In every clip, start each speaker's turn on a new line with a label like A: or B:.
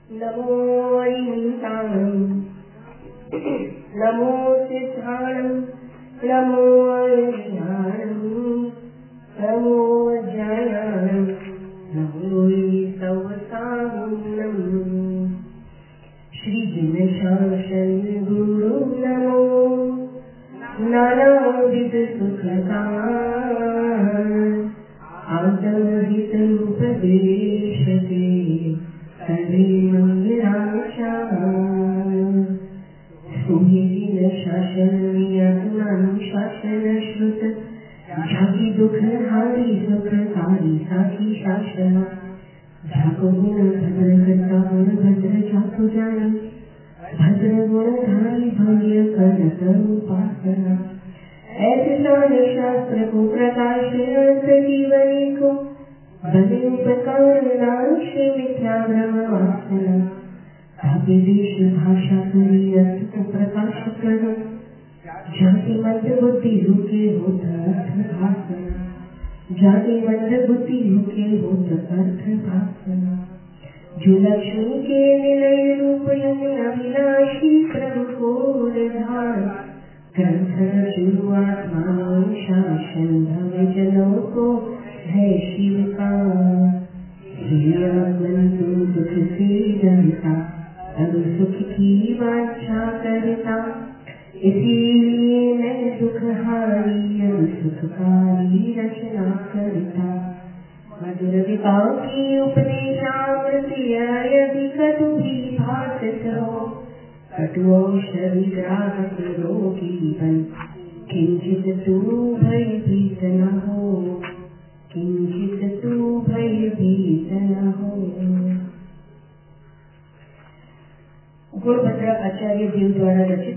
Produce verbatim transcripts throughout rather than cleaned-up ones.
A: नमो अहिंसाणं नमो सिद्धाणं नमो अज्ञानं नमो ज्ञानानं नमो सवसानं श्री जिनशासन गुरु नमो नानाविध सुखकार आत्महित उपदेशते सर्वे मंगलाशान सुहिन शासन शासन श्रुत जागी दुख हारी सुखकारी साखी शासन जाको गुण भद्र करता गुण भद्र जाको जानी भद्र गुणधारी भव्य कर उपासना ऐसे सारे शास्त्र को प्रकाश जीवनी को बने उपकार नाशे मिथ्या ब्रह्म वासना ताकि देश भाषा करी अर्थ को प्रकाश करो जाति मंद बुद्धि रुके होत अर्थ भाषना जाति मंद बुद्धि रुके होत अर्थ भाषना जो लक्ष्मी के निलय रूप अविनाशी प्रभु को निधान ग्रंथ शुरुआत्मा शासन भव्य जनों को है शिव का बंधु दुख से डरता अब सुख की वांछा करता इसीलिए मैं दुखहारी अब सुखकारी रचना करता मधुर विकास की उपदेशामृति यदि कटु भी भाषित हो कटुऔषधि ग्राहक रोगी बन किंचित तू भयभीत न हो किंचित तू भयभीत न हो। गुणभद्र आचार्य देव द्वारा रचित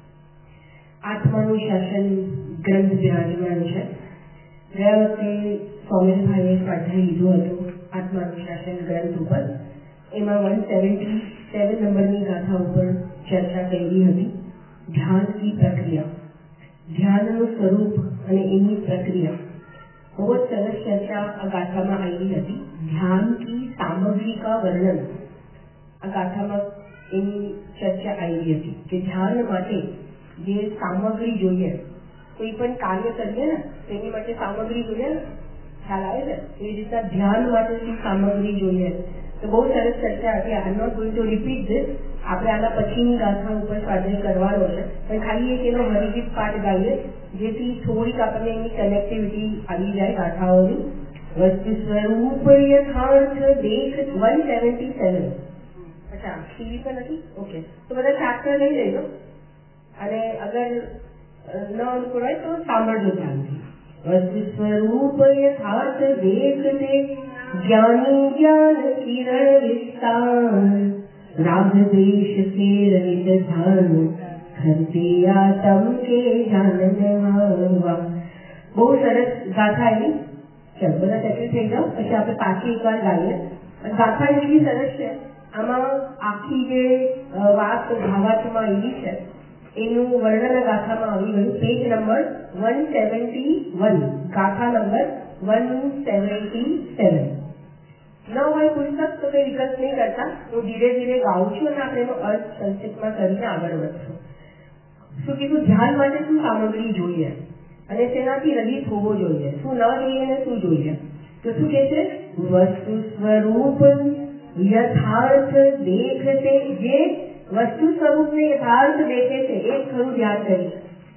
A: आत्मानुशासन ग्रंथ विराजमान है। ગયા વખતે સોમેનભાઈએ સ્વાધ્યાય લીધો હતો આત્માનુશાસન ગ્રંથ ઉપર. એમાં વન સેવન્ટી સેવન નંબરની ગાથા ઉપર ચર્ચા કરી હતી. ધ્યાનની પ્રક્રિયા, ધ્યાનનું સ્વરૂપ અને એની પ્રક્રિયા બહુ જ સરસ ચર્ચા આ ગાથામાં આવી હતી. ધ્યાન की सामग्री का वर्णन આ ગાથામાં એની ચર્ચા આવી હતી કે ધ્યાન માટે જે સામગ્રી જોઈએ, કોઈ પણ કાર્ય કરીએ ને તો એની માટે સામગ્રી જોઈએ ને, ખ્યાલ આવે છે? એવી રીતના ધ્યાન માટે શું સામગ્રી જોઈએ તો બહુ સરસ ચર્ચા હતી. I am not going to repeat this. આપણે આના પછીની ગાથા ઉપર સ્વાધ્યાય કરવાનો છે, પણ ખાલી એક એનો હરિજીત પાઠ ગાઈએ જેથી થોડીક આપણને એની કનેક્ટિવિટી આવી જાય ગાથાઓની. વસ્તુ સ્વરૂપ યથાર્થ દેખ વન સેવન્ટી સેવન. અચ્છા, ટીવી પર નથી? ઓકે, તો બધા ચેપ્ટર લઈ લેજો અને અગર ન અનુકૂળ હોય તો સાંભળજો ધ્યાનથી. વસ્તુ સ્વરૂપ યથાર્થ દેખતે ज्ञानी ज्ञान किरण विस्तार राग देश से रहित ध्यान करते आत्म के जानवा. બહુ સરસ ગાથા એની. ચાલો બધા સેટલ થઈ જાઓ, પછી આપણે પાછી એકવાર ગાઈએ. ગાથા એટલી સરસ છે, આમાં આખી જે વાત ભાવાર્થમાં આવી છે એનું વર્ણન ગાથામાં આવી ગયું. Page number one seventy one, ગાથા નંબર વન સેવન્ટી સેવન. ન હોય પુસ્તક તો કઈ વિકલ્પ નહીં કરતા, હું ધીરે ધીરે ગાઉં છું અને આપણે એનો અર્થ સંક્ષિપ્તમાં કરીને આગળ વધશું. શું કીધું? ધ્યાન માટે શું સામગ્રી જોઈએ અને તેનાથી રહિત હોવો જોઈએ, શું ન જોઈએ અને શું જોઈએ. તો શું કે છે? વસ્તુ સ્વરૂપ યથાર્થ દેખતે. જે વસ્તુ સ્વરૂપને યથાર્થ દેખે છે એ ખરું ધ્યાન કરી.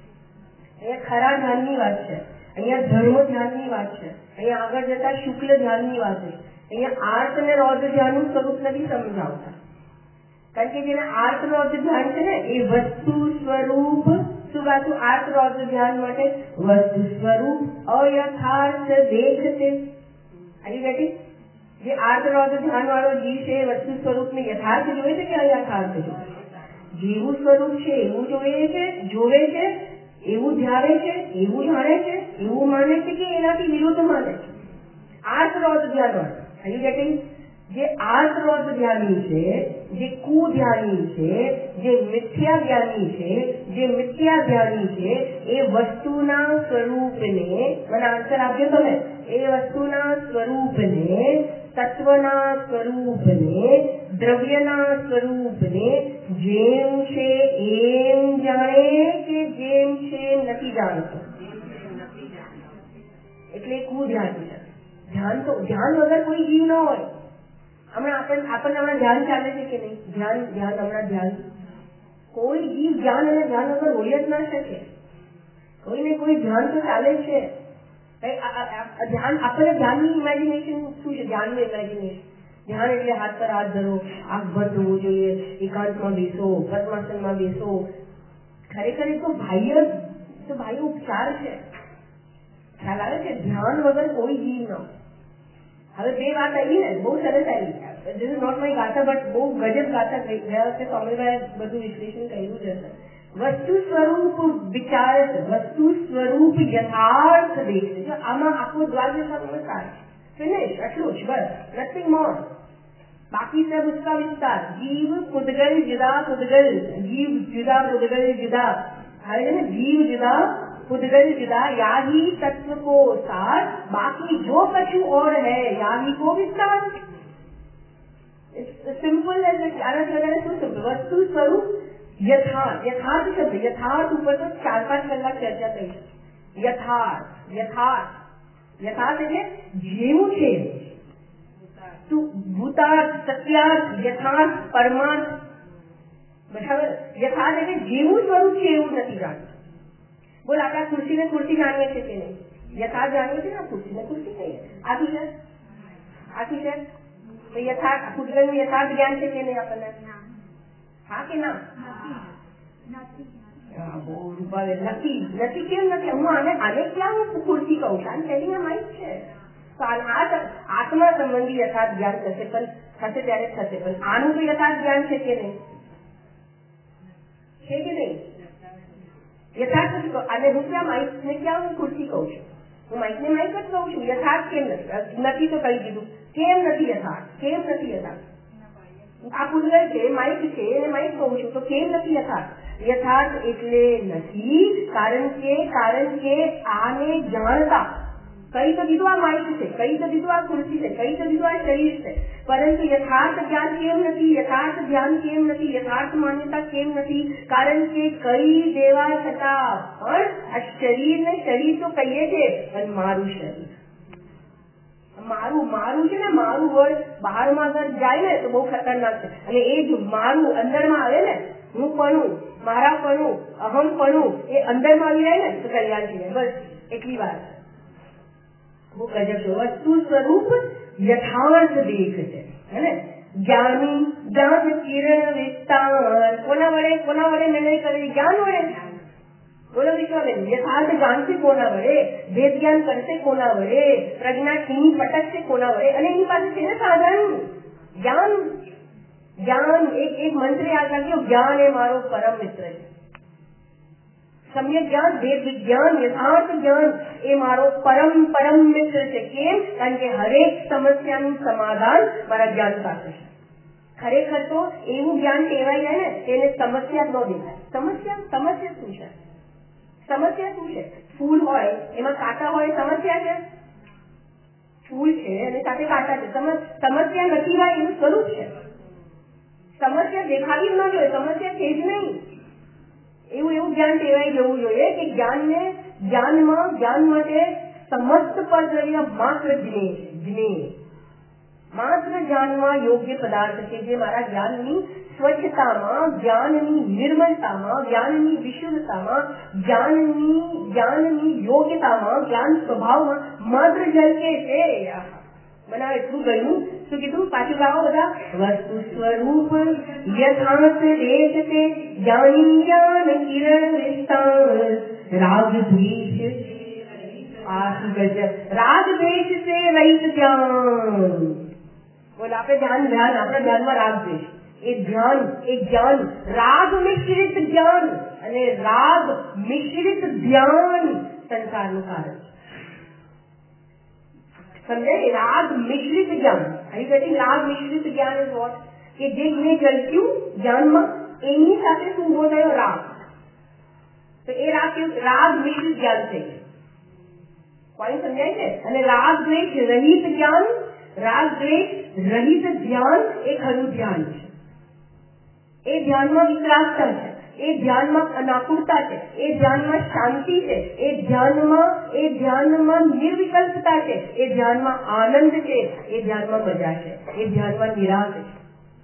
A: અહીંયા ખરા ધ્યાનની વાત છે, અહીંયા ધર્મ ધ્યાનની વાત છે, અહીંયા આગળ જતા શુક્લ ધ્યાનની વાત છે. અહીંયા આર્ત અને રૌદ્ર ધ્યાનનું સ્વરૂપ નથી સમજાવતા, કારણ કે જેને આર્ત રૌદ્ર ધ્યાન છે ને એ વસ્તુ સ્વરૂપ. શું વાંચું? આર્ત રૌદ્ર ધ્યાન માટે વસ્તુ સ્વરૂપ અયથાર્થ દેખતે. આવી ગઈ? જે આર્ત રૌદ્ર ધ્યાન વાળો જીવ છે એ વસ્તુ સ્વરૂપને યથાર્થ જોવે છે કે અયથાર્થ જોવે? જેવું સ્વરૂપ છે એવું જોવે છે, જોવે છે, એવું ધ્યાને છે, એવું જાણે છે, એવું માને છે કે એનાથી વિરુદ્ધ માને છે. આર્ત રૌદ્ર ધ્યાન વાળો. આવી ગઈ? જે આર્ત રૌદ્ર ધ્યાની છે, જે કુધ્યાની છે, જે મિથ્યા જ્ઞાની છે, જે મિથ્યા જ્ઞાની છે એ વસ્તુના સ્વરૂપને, મને આન્સર આપજો તમે, એ વસ્તુના સ્વરૂપને તત્વના સ્વરૂપને, દ્રવ્યના સ્વરૂપને જેમ છે એમ જાણે કે જેમ છે નથી જાણતો. એટલે કું ધ્યાન છે. ધ્યાન તો ધ્યાન વગર કોઈ જીવ ન હોય. હમણાં આપણને આપણને હમણાં ધ્યાન ચાલે છે કે નહીં? ધ્યાન ધ્યાન હમણાં ધ્યાન કોઈ જીવ ધ્યાન અને ધ્યાન વગર હોય જ ના શકે. કોઈને કોઈ ધ્યાન તો ચાલે છે. ધ્યાન આપણને ધ્યાનની ઇમેજિનેશન શું છે? ધ્યાનનું ઇમેજિનેશન ધ્યાન એટલે હાથ પર હાથ ધરો, આંખ બંધ હોવું જોઈએ, એકાંતમાં બેસો, પદ્માસનમાં બેસો. ખરેખર એ તો બાહ્ય તો બાહ્ય ઉપચાર છે. ખ્યાલ આવે છે? ધ્યાન વગર કોઈ જીવ ન. હવે બે વાત આવી ને, બહુ સરસ આવી. ધીસ ઇઝ નોટ માય ગાથા, બટ બહુ ગજબ ગાથા ગયા વખતે સ્વામીભાઈ બધું વિશ્લેષણ કર્યું જ હશે. વસ્તુ સ્વરૂપ વિચાર, વસ્તુ સ્વરૂપ યથાર્થ દેખ. જો આમાં આખો દ્વારકા નમસ્કાર ફિનિશ, આટલું જ, બસ, નથિંગ મોર. બાકી સબ उसका વિસ્તાર. જીવ પુદગલ જુદા પુદગલ, જીવ જુદા પુદગલ જુદા. હવે ને જીવ જુદા पुदगल जुदा, याही तत्व को सार, बाकी जो कछु और है याही को विस्तार. सिंपल आनंद वगैरह શું સિમ્પલ? વસ્તુ સ્વરૂપ યથાર્થ. યથાર્થ શબ્દ, યથાર્થ ઉપર તો ચાર પાંચ કલાક ચર્ચા થઈ છે. યથાર્થ યથાર્થ યથાર્થ એટલે જેવું છે. ભૂતાર્થ, સત્યાર્થ, યથાર્થ, પરમાર્થ. બરાબર? યથાર્થ એટલે જેવું સ્વરૂપ છે એવું નથી જાણતું. બોલ, આપણા ખુરશી ને ખુરશી જાણીએ છીએ કે નહીં? યથાર્થ જાણીએ છીએ ને, ખુરશી ને ખુરશી કહીએ. આથી છે આથી છે તો યથાર્થ પુદગલનું યથાર્થ જ્ઞાન છે કે નહીં આપણને? હા કે ના? બહુ રૂપાવે નથી નથી કેમ નથી? હું આને આને ક્યાં હું ખુરશી કહું છું? આને તેની માહિત છે. તો આત્મા સંબંધી યથાર્થ જ્ઞાન થશે, પણ થશે ત્યારે થશે. પણ આનું તો યથાર્થ જ્ઞાન છે કે નહીં? છે કે નહીં? યથાર્થ અને હું ક્યાં માઇક ને ક્યાં હું ખુરશી કહું છું? હું માઇક ને માઇક જ કહું છું. યથાર્થ કેમ નથી? નથી તો કહી દીધું. કેમ નથી યથાર્થ? કેમ નથી યથાર્થ? આ પુદગલ છે, માઇક છે, એને માઇક કહું છું, તો કેમ નથી યથાર્થ? યથાર્થ એટલે નથી કારણ કે કારણ કે આને જાણતા. કઈ તો દીધું આ માઇક છે, કઈ તો દીધું આ ખુરશી છે, કઈ તો દીધું આ શરીર છે, પરંતુ યથાર્થ જ્ઞાન કેમ નથી? યથાર્થ જ્ઞાન કેમ નથી? યથાર્થ માન્યતા કેમ નથી? કારણ કે કઈ દેવા છતાં પણ આ શરીર ને શરીર તો કહીએ છે, પણ મારું શરીર, મારું મારું છે ને, મારું વર્ડ બહારમાં અગર જાય ને તો બહુ ખતરનાક છે. અને એ જ મારું અંદરમાં આવે ને, હું પણ, મારા પણ, અહમ પણ, એ અંદરમાં આવી જાય ને તો કલ્યાણ થઈ જાય. બસ એટલી વાત. वो गजब है. वस्तु स्वरूप यथार्थ देख છે હે. જ્ઞાની જ્ઞાન કિરણ વિસ્તાર કોના વડે કોના વડે નિર્ણય કરે? જ્ઞાન વડે. બોલો વિશ્વાબેન, યથાર્થ જાણશે કોના વડે? વેદ જ્ઞાન કરશે કોના વડે? પ્રજ્ઞા ખીની પટકશે કોના વડે? અને એની પાસે છે ને સાધન જ્ઞાન. જ્ઞાન એક એક મંત્ર યાદ રાખજો, જ્ઞાન એ મારો પરમ મિત્ર છે. સમ્યક જ્ઞાન, વેદ વિજ્ઞાન, યથાર્થ જ્ઞાન એ મારો પરમ પરમ મિત્ર છે. કેમ? કારણ કે હરેક સમસ્યાનું સમાધાન મારા જ્ઞાન પાસે છે. ખરેખર તો એવું જ્ઞાન કહેવાય જાય ને, તેને સમસ્યા ન દેખાય. સમસ્યા સમસ્યા શું છે? સમસ્યા શું છે? ફૂલ હોય એમાં કાંટા હોય, સમસ્યા છે? ફૂલ છે અને સાથે કાંટા છે, સમસ્યા નથી ભાઈ, એનું સ્વરૂપ છે. સમસ્યા દેખાવી જ ન જોઈએ, સમસ્યા છે જ નહીં. એવું એવું જ્ઞાન કહેવાય જવું જોઈએ કે જ્ઞાનને જ્ઞાનમાં જ્ઞાન માટે સમસ્ત પરદ્રવ્ય માત્ર જ્ઞેય છે. જ્ઞેય માત્ર જાણવા યોગ્ય પદાર્થ છે, જે મારા જ્ઞાનની સ્વચ્છતામાં, જ્ઞાનની નિર્મલતામાં, જ્ઞાનની વિશુદ્ધતામાં, જ્ઞાનની જ્ઞાનની યોગ્યતામાં, જ્ઞાન સ્વભાવમાં માત્ર ઝલકે છે. મને એટલું ગયું. શું કીધું? પાછું ગાઓ બધા. વસ્તુ સ્વરૂપ યથાર્થ દેશ છે, જ્ઞાની જ્ઞાન કિરણ વિસ્તાર, રાગ દ્વેષ આ શું ગજબ, રાગ દ્વેષ છે રહિત જ્ઞાન. બોલો, આપણે ધ્યાન ધ્યાન આપણા ધ્યાનમાં રાગ દ્વેષ, એ ધ્યાન એ જ્ઞાન, રાગ મિશ્રિત જ્ઞાન અને રાગ મિશ્રિત ધ્યાન સંસારનું કારણ. સમજાય? રાગ મિશ્રિત જ્ઞાન. અહીં ઘટી રાગ મિશ્રિત જ્ઞાન ઇઝ વોટ? કે જે મેં ઝલક્યું જ્ઞાનમાં એની સાથે શું ઉભો થયો? રાગ. તો એ રાગ કેવું? રાગ મિશ્રિત જ્ઞાન છે. પોઈન્ટ સમજાય છે? અને રાગ દ્વેષ રહિત જ્ઞાન, રાગ દ્વેષ રહિત ધ્યાન એ ખરું ધ્યાન છે. એ ધ્યાનમાં વિકરાસતા છે, એ ધ્યાનમાં અનાકુરતા છે, એ ધ્યાનમાં શાંતિ છે, એ ધ્યાનમાં એ ધ્યાનમાં નિર્વિકલ્પતા છે, એ ધ્યાનમાં આનંદ છે, એ ધ્યાનમાં મજા છે, એ ધ્યાનમાં નિરાશ છે.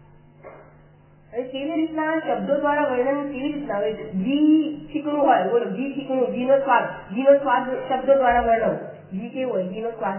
A: કેવી રીતના શબ્દો દ્વારા વર્ણન કેવી રીતના આવે? ઘી ચીકણું હોય, બોલો ઘી ચીકણું, ઘીનો સ્વાદ, ઘીનો સ્વાદ શબ્દો દ્વારા વર્ણવ. ઘી કેવું હોય? ઘીનો સ્વાદ,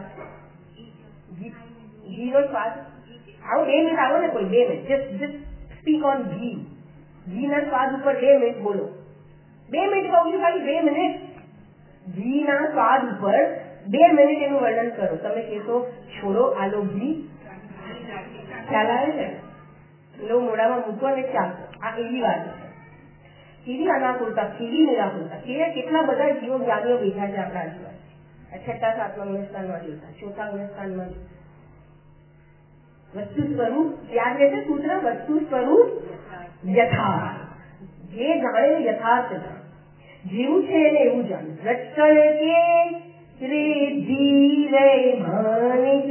A: ઘીનો સ્વાદ આવો બે મિનિટ આવો ને કોઈ બે minute just just speak on ghee. ઘીના સ્વાદ ઉપર બે મિનિટ બોલો. બે મિનિટ કહું છું, ખાલી બે મિનિટ. ઘીના સ્વાદ ઉપર બે મિનિટ એનું વર્ણન કરો. તમે કહેશો છોડો આલો ઘી, ખ્યાલ આવે છે? લો મોઢામાં મૂકો ને ચાલતો. આ એવી વાત છે. કેવી અનાકુરતા, કેવી નિરાકુરતા, કે કેટલા બધા જીવો જ્ઞાનીઓ બેઠા છે આપણા આજુબાજુ. છઠ્ઠા સાતમા ગુણસ્થાનમાં જોતા, ચોથા ગુણસ્થાનમાં વસ્તુ સ્વરૂપ યાદ રહેશે સૂત્ર, વસ્તુ સ્વરૂપ યથાર્થ. જે જાણે યથાર્થ જાણે, જેવું છે એને એવું જાણે. રટકણ કે રે ધીરે માનિક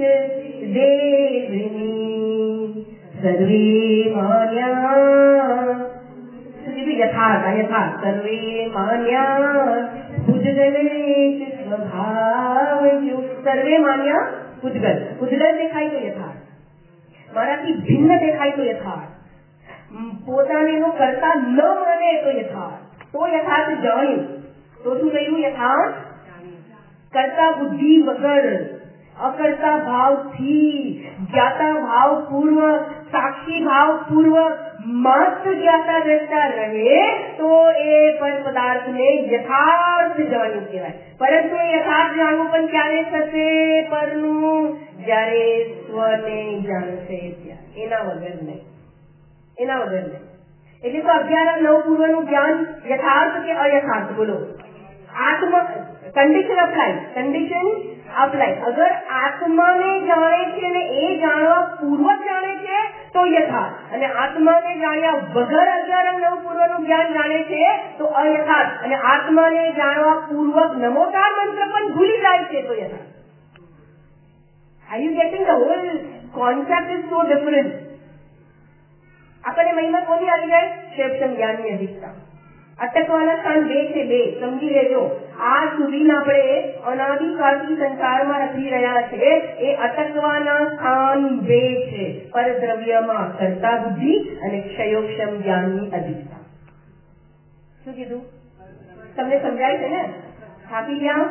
A: દેવની સર્વે માન્યા. યથાર્થ યથાર્થ સર્વે માન્યા પૂજગલેશ સ્વભાવ. સર્વે માન્યા પૂજગલ, પૂજગલ દેખાય તો યથાર્થ, મારાથી ભિન્ન દેખાય તો યથાર્થ, પોતાને એનો કરતા ન માને તો યથાર્થ. તો યથાર્થ જાણ્યું તો શું કહ્યું? યથાર્થ કરતા બુદ્ધિ વગર, અકર્તા ભાવથી, જ્ઞાતા ભાવ પૂર્વક, સાક્ષી ભાવ પૂર્વક માત્ર જ્ઞાતા દ્રષ્ટા રહે તો એ પર પદાર્થને યથાર્થ જાણ્યું કહેવાય. પરંતુ એ યથાર્થ જાણવું પણ ક્યારે થશે? પરનું જયારે સ્વને જાણશે ત્યારે, એના વગર નહીં, એના વગર નહીં. એટલે તો અગિયાર નવ પૂર્વનું જ્ઞાન યથાર્થ કે અયથાર્થ? બોલો. આત્મા કન્ડિશન અપ્લાય, કન્ડિશન અપ્લાય. અગર આત્માને જાણે છે ને એ જાણવા પૂર્વક જાણે છે તો યથાર્થ, અને આત્માને જાણ્યા વગર અગિયાર નવ પૂર્વનું જ્ઞાન જાણે છે તો અયથાર્થ, અને આત્માને જાણવા પૂર્વક નમોકાર મંત્ર પણ ભૂલી જાય છે તો યથાર્થ. Are you getting the whole concept is so different? આપણને મહિમા કોની આવી જાય? ક્ષેત્ર જ્ઞાનની અધિકતા. અટકવાના સ્થાન બે છે, બે સમજી લેજો. આ સુધી આપણે અનાદિકાળથી સંસારમાં રખડી રહ્યા છે, એ અટકવાના સ્થાન બે છે. પરદ્રવ્યમાં કર્તા બુદ્ધિ અને ક્ષયોક્ષમ જ્ઞાનની અધિકતા. શું કીધું? તમને સમજાય છે ને? થાકી ગયા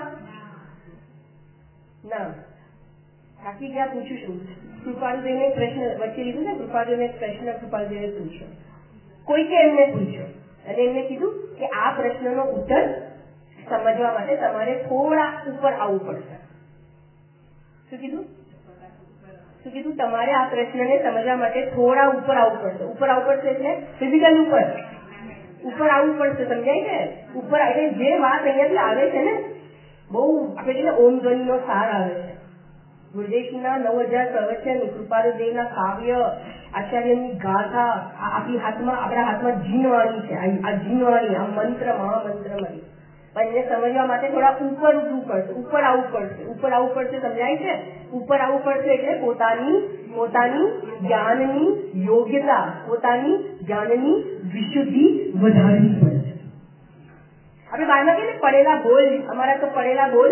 A: ના? થાકી ગયા પૂછું છું. કૃપાળુદેવને પ્રશ્ન વચ્ચે લીધું ને, કૃપાળુદેવને પ્રશ્ન કૃપાળુદેવે પૂછ્યો, કોઈકે એમને પૂછ્યો અને એમને કીધું કે આ પ્રશ્નનો ઉત્તર સમજવા માટે તમારે થોડા ઉપર આવવું પડશે. શું કીધું? શું કીધું? તમારે આ પ્રશ્નને સમજવા માટે થોડા ઉપર આવવું પડશે. ઉપર આવવું પડશે એટલે ફિઝિકલ ઉપર ઉપર આવવું પડશે. સમજાય છે? ઉપર એટલે જે વાત અહીંયાથી આવે છે ને, બહુ આપણે કહીએ ઓમ ધ્વનિનો સાર આવે છે. ગુરુદેવના નવ હજાર પ્રવચન, કૃપાળુદેવના કાવ્ય, આચાર્યની ગાથા, આપણી હાથમાં આપણા હાથમાં જીનવાણી છે. આ જીનવાણી, આ મંત્ર, મહામંત્ર મળી. પણ એને સમજવા માટે થોડા ઉપર ઉઠવું પડશે, ઉપર આવવું પડશે, ઉપર આવવું પડશે. સમજાય છે? ઉપર આવવું પડશે એટલે પોતાની પોતાની જ્ઞાનની યોગ્યતા, પોતાની જ્ઞાનની વિશુદ્ધિ વધારવી પડશે. આપણે બહારમાં કહીએ ને પડેલા બોલ, અમારા તો પડેલા બોલ,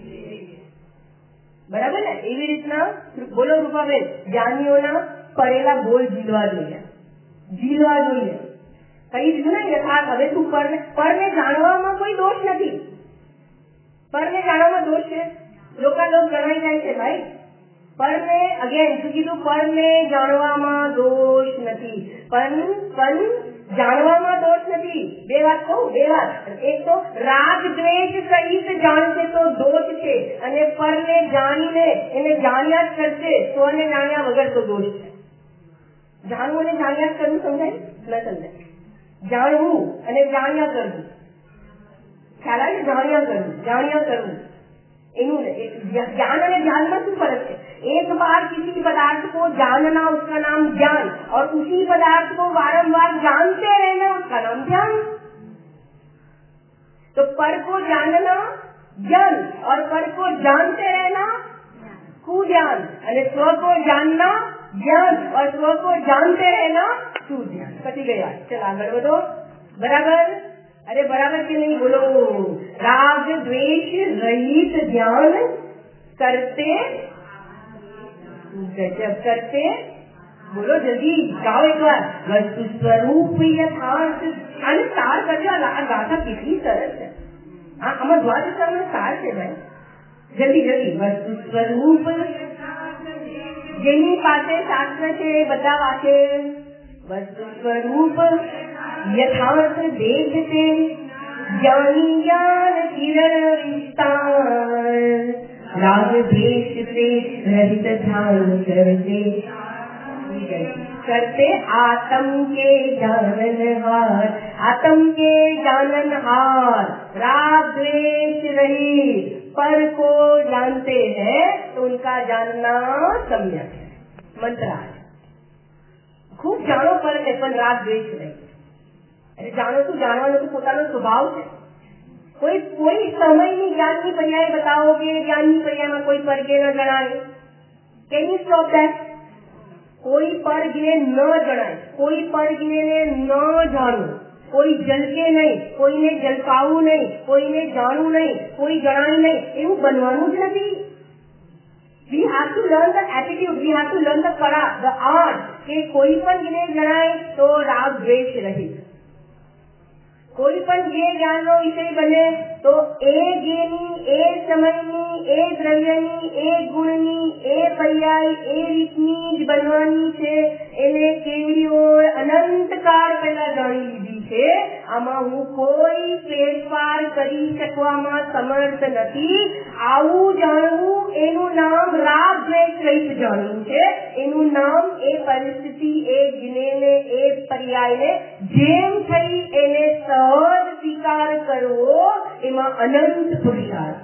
A: બરાબર ને? એવી રીતના બોલો રૂપાબેન, જ્ઞાનીઓના પડેલા બોલ ઝીલવા જોઈએ, ઝીલવા જોઈએ. કહી દીધું ને યથાર્થ. હવે તું પરને પરને જાણવામાં કોઈ દોષ નથી. પરને જાણવામાં દોષ છે? લોકાલોક ગણાઈ જાય છે ભાઈ. પરને અગેન શું કીધું? પરને જાણવામાં દોષ નથી, પણ પણ જાણવામાં દોષ નથી. બે વાત કહું, બે વાત. એક તો રાગ દ્વેષ સહિત જાણશે તો દોષ છે, અને પરને જાણીને એને જાણ્યા જ કરશે તો અને જાણ્યા વગર તો દોષ છે. જાણવું અને જાણ્યા જ કરવું સમજાય? ન સમજાય? જાણવું અને જાણ્યા કરવું ખ્યાલ આવે? જાણ્યા કરવું, જાણ્યા કરવું एनू ज्ञान और ज्ञान में શું फर्क है? एक बार किसी पदार्थ को जानना उसका नाम ज्ञान, और उसी पदार्थ को बारंबार जानते रहना उसका नाम ज्ञान। तो पर को जानना ज्ञान और पर को जानते रहना कु ज्ञान, अरे स्व को जानना ज्ञान और स्व को जानते रहना सुज्ञान। पति गई बात। चल आगे बढ़ो। बराबर? अरे बराबर क्यों नहीं बोलो? राग द्वेष रहित ज्ञान करते गजब करते, बोलो जल्दी गाओ एक बार। वस्तु स्वरूप यथार्थ અને સાર કરજો। આ ગાથા કેટલી સરસ છે। આ આમાં દ્વાદશાનો સાર છે ભાઈ। જલ્દી જલ્દી। વસ્તુ સ્વરૂપ જેની પાસે શાસ્ત્ર છે બધા વાંચે। વસ્તુ સ્વરૂપ यथार्थ देखते ज्ञानी ज्ञान किरण विस्तार, राग द्वेष से रहित ध्यान करते करते आत्म के जाननहार, आत्म के जाननहार, राग द्वेष रहित पर को जानते हैं तो उनका जानना सम्यक है। मंत्र खूब जानो पर ने पण राग द्वेष रहित। अरे जानो तो जानવાનો તો પોતાનો સ્વભાવ છે। કોઈ કોઈ સમયની જ્ઞાનની પર્યાય બતાવોગે, જ્ઞાનની પર્યાયમાં કોઈ પરગે ન જણાય। Can you stop that? કોઈ પરગે ન જણાય, કોઈ પરગેને ન જાણવું, કોઈ જલકે નહીં, કોઈને જલકાવું નહીં, કોઈને જાણવું નહીં, કોઈ જણાય નહીં, એવું બનવાનું જ નથી। We have to learn the attitude, we have to learn the kala, the art કે કોઈ પણ જ્ઞાન જણાય તો રાગ દ્વેષ રહિત। કોઈ પણ જે જ્ઞાનનો વિષય બને તો એ જ્ઞાની, એ સમયની, એ દ્રવ્યની, એ ગુણની, એ પર્યાય, એ રીતની જ બનવાની છે। એને કેવડીઓ અનંતકાળ પહેલા જાણી લીધી છે। આમાં હું કોઈ ફેરફાર કરી શકવામાં સમર્થ નથી। આવું જાણવું એનું નામ રાગ દ્વેષ રહિત જાણવું છે। એનું નામ એ પરિસ્થિતિ, એ જ્ઞાને, એ પર્યાયને જેમ થઈ એને સહજ સ્વીકાર કરવો, એમાં અનંત પુરુષાર્થ।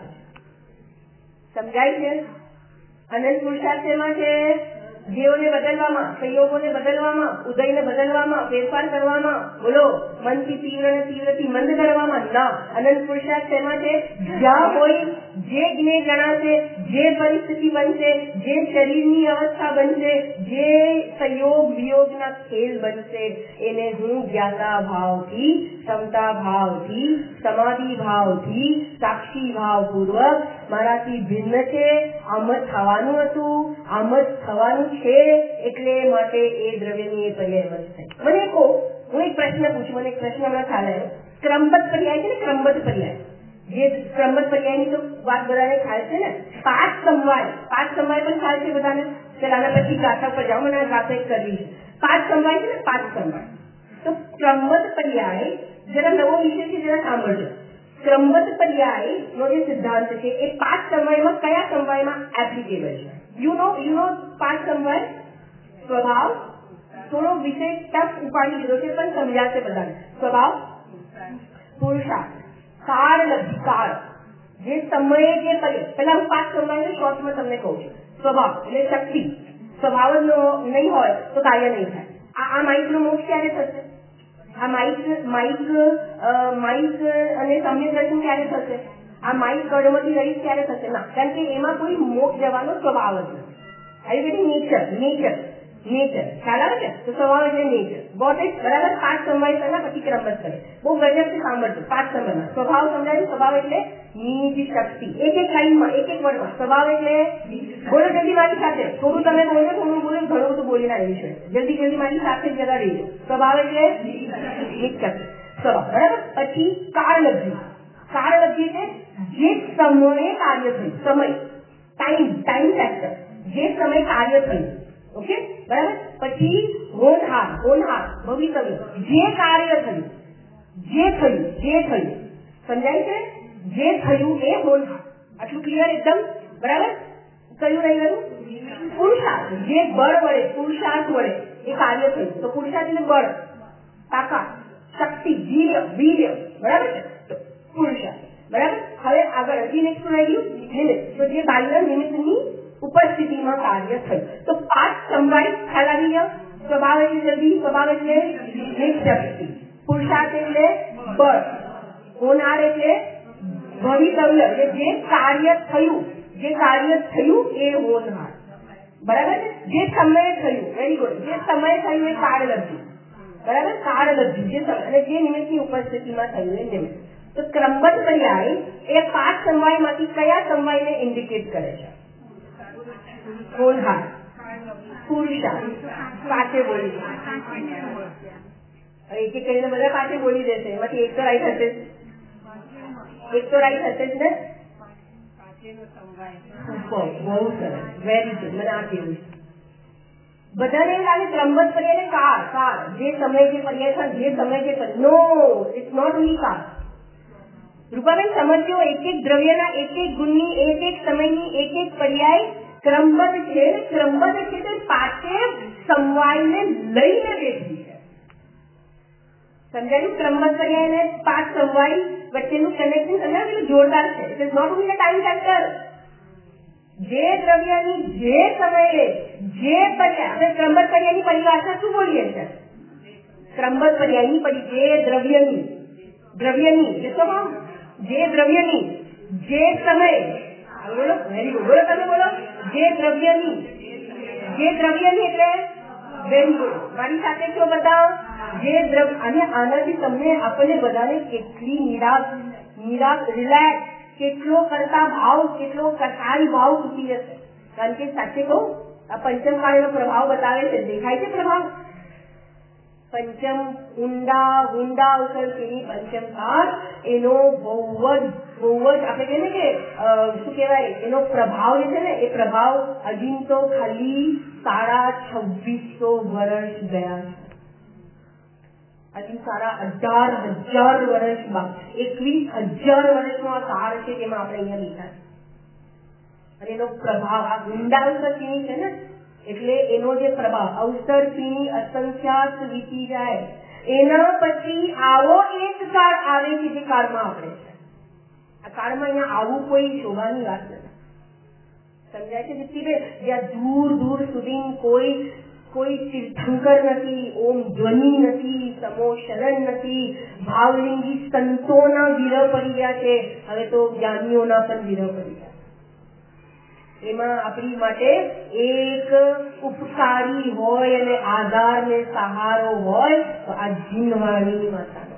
A: સમજાય છે? અનંત પુરુષાર્થ એમાં છે જીવોને બદલવામાં, સંયોગોને બદલવામાં, ઉદયને બદલવામાં, ફેરફાર કરવામાં, બોલો મનથી તીવ્ર ને તીવ્રથી મંદ કરવામાં ના। અનંત પુરુષાર્થ એમાં છે જ્યાં હોય જે જ્ઞેય જણાશે, જે પરિસ્થિતિ બનશે, જે શરીરની અવસ્થા બનશે, જે સંયોગ વિયોગના ખેલ બનશે, એને હું જ્ઞાતા ભાવથી, ક્ષમતા ભાવથી, સમાધિ ભાવથી, સાક્ષી ભાવ પૂર્વક મારાથી ભિન્ન છે, આમ જ થવાનું હતું, આમ જ થવાનું છે, એટલે માટે એ દ્રવ્યની એ પર્યાય બનશે। મને કહો, હું એક પ્રશ્ન પૂછું, મને એક પ્રશ્ન હમણાં ખ્યાલ આવ્યો। ક્રમબદ્ધ પર્યાય છે ને, ક્રમબદ્ધ પર્યાય, જે ક્રમબદ્ધ પર્યાયની તો વાત બધાને ખ્યાલ છે ને। પાંચ સમવાય, પાંચ સમવાય પણ ખ્યાલ છે બધાને? ચાલ આના પછી ગાથા પર જાઓ, મને આ ગાથા એક કરવી છે। પાંચ સમવાય છે ને, પાંચ સમવાય। તો ક્રમબદ્ધ પર્યાય જરા નવો વિષય છે, જરા સાંભળજો। ક્રમબદ્ધ પર્યાય નો જે સિદ્ધાંત છે એ પાંચ સમવાયમાં કયા સમવાયમાં એપ્લિકેબલ છે? યુ નો યુ નો પાંચ સમવાય સ્વભાવ, થોડો વિષય ટફ ઉપાડી લીધો છે પણ સમજાશે બધાને। સ્વભાવ, પુરુષાર્થ, કાળ લબ્ધિ, કાળ જે સમયે જે પર્યાય, પેલા હું પાંચ સમવાયને શોર્ટમાં તમને કહું છું। સ્વભાવ એટલે શક્તિ, સ્વભાવ જ નહીં હોય તો કાર્ય નહીં થાય। આ આ માઇકનો મોક્ષ ક્યારે થશે? આ માઇક માઇક માઇક અને સમ્યક દર્શન ક્યારે થશે? આ માઇક કર્મથી રહીત ક્યારે થશે? ના, કારણ કે એમાં કોઈ મોક્ષ જવાનો સ્વભાવ જ નથી। આવી બધી નેચર નેચર નેચર ખ્યાલ આવે છે? તો સ્વભાવ એટલે નેચર। Got it? બરાબર? પાંચ સમવાય પહેલા પછી ક્રમબદ્ધ કરે। બહુ ગજબથી સાંભળજો પાંચ સમયમાં। સ્વભાવ સમજાયું? સ્વભાવ એટલે નીચ શક્તિ, એક એક લાઈનમાં, એક એક વર્ડમાં। સ્વભાવ એટલે બોલો જલ્દી મારી સાથે, થોડું તમે બોલો, થોડું બોલો, ઘણું બધું બોલી ના રહ્યું છે, જલ્દી જલ્દી મારી સાથે જગા રહીજો। સ્વભાવ એટલે નીચ શક્તિ, સ્વભાવ, બરાબર? પછી કાળ લબ્ધિ, કાળ લબ્ધિ એટલે જે સમયે કાર્ય થયું, સમય, ટાઈમ, ટાઈમ ફેક્ટર, જે સમય કાર્ય થયું, ઓકે બરાબર? પછી હોનહાર, હોનહાર ભવિતવ્ય, જે કાર્ય થયું, જે થયું, જે થયું, સમજાય છે? જે થયું એ હોનહાર। આટલું ક્લિયર એકદમ? બરાબર? કયું રહી ગયું? પુરુષાર્થ, જે બળ વડે, પુરુષાર્થ વડે એ કાર્ય થયું, તો પુરુષાર્થ એટલે બળ, તાકાત, શક્તિ, વીર્ય, વીર્ય, બરાબર છે? પુરુષાર્થ, બરાબર? હવે આગળ હજી નેક્સ્ટ રહી ગયું નિમિત્ત, તો જે બાહ્ય નિમિત્તની ઉપસ્થિતિમાં કાર્ય થયું। તો પાંચ સમવાય ખ્યાલ આવી ગયો? સ્વભાવ એટલે જલ્દી, સ્વભાવ એટલે શક્તિ, પુરુષાર્થ એટલે બળ, હોનાર એટલે ભવિતવ્ય, એટલે જે કાર્ય થયું, જે કાર્ય થયું એ હોનહાર, બરાબર છે. જે સમયે થયું, વેરી ગુડ, જે સમયે થયું એ કાળલબ્ધિ, બરાબર, કાળલબ્ધિ જે સમય અને જે નિમિત્તની ઉપસ્થિતિમાં થયું એ નિમિત્ત. તો ક્રમબદ્ધ પર્યાય એ પાંચ સમવાયમાંથી કયા સમવાયને ઇન્ડિકેટ કરે છે? હોનહાર, પુરુષાર્થ, પાસે બોલી, એક એક કરીને બધા પાસે બોલી દેશે, એમાંથી એક તો રાઈટ હશે, એક તો રાઈટ હશે જ ને. બહુ સરસ, વેરી ગુડ. મને આ કેવું બધાને એમ લાગે ક્રમબદ્ધ પર્યાય કાળ, કાળ જે સમય જે પર્યાય જે સમય જે નો, ઇટ્સ નોટ ઓનલી કાળ. રૂપાબેન સમજો, એક એક દ્રવ્યના એક એક ગુણની એક એક સમયની એક એક પર્યાય ક્રમબદ્ધ છે. ક્રમબદ્ધ છે તો પાસે સમવાયને લઈને બેઠી છે. સમજાયું? ક્રમબદ્ધ પર્યાય અને પાંચ સમવાય વચ્ચેનું કનેક્શન સમજાયું? જોરદાર છે. It is not only time factor. જે દ્રવ્યની જે સમયે જે પર્યાય, આપણે ક્રમબદ્ધ પર્યાયની પરિભાષા શું બોલીએ છીએ? ક્રમબદ્ધ પર્યાયની પરી જે દ્રવ્યની દ્રવ્યની જે દ્રવ્યની જે સમયે, બોલો, વેરી ગુડ, બોલો તમે બોલો, જે દ્રવ્યની જે દ્રવ્યની એટલે વેરી ગુડ, મારી સાથે છો બધા. જે દ્રવ્ય, અને આનાથી તમને આપણને બધાને કેટલી નિરાશ નિરાશ રિલેક્સ, કેટલો કરતા ભાવ, કેટલો કસાઈ ભાવ તૂટી જશે. કારણ કે સાચે કહું, આ પંચમ કાળનો પ્રભાવ બતાવે છે. દેખાય છે પ્રભાવ? પંચમ ઊંડા ઊંડા અવસર તેની પંચમ કાળ એનો બહુ જ બહુ જ આપણે કહીએ ને કે શું કહેવાય, એનો પ્રભાવ જે છે ને એ પ્રભાવ હજી તો ખાલી સાડા છવ્વીસો વર્ષ ગયા છે. હજી સાડા અઢાર હજાર વર્ષ બાદ એકવીસ હજાર વર્ષનો આ કાળ છે જેમાં આપણે અહીંયા બેઠા છે. અને એનો પ્રભાવ આ ઊંડા અવસર કેવી છે ને, એટલે એનો જે પ્રભાવ અવસર થી અસંખ્યાત વીતી જાય, એના પછી આવો એક કાળ આવે છે જે કાળમાં આપણે છે. આ કાળમાં અહીંયા આવું કોઈ શોભાની વાત નથી. સમજાય છે દીપ્તિબેન? જ્યાં દૂર દૂર સુધી કોઈ કોઈ તીર્થંકર નથી, ઓમ ધ્વનિ નથી, સમો શરણ નથી, ભાવલિંગી સંતોના વિરહ પડી ગયા છે, હવે તો જ્ઞાનીઓના પણ વિરહ પડી ગયા. એમાં આપણી માટે એક ઉપકારી હોય અને આધાર ને સહારો હોય તો આ જીનવાણી માતાનો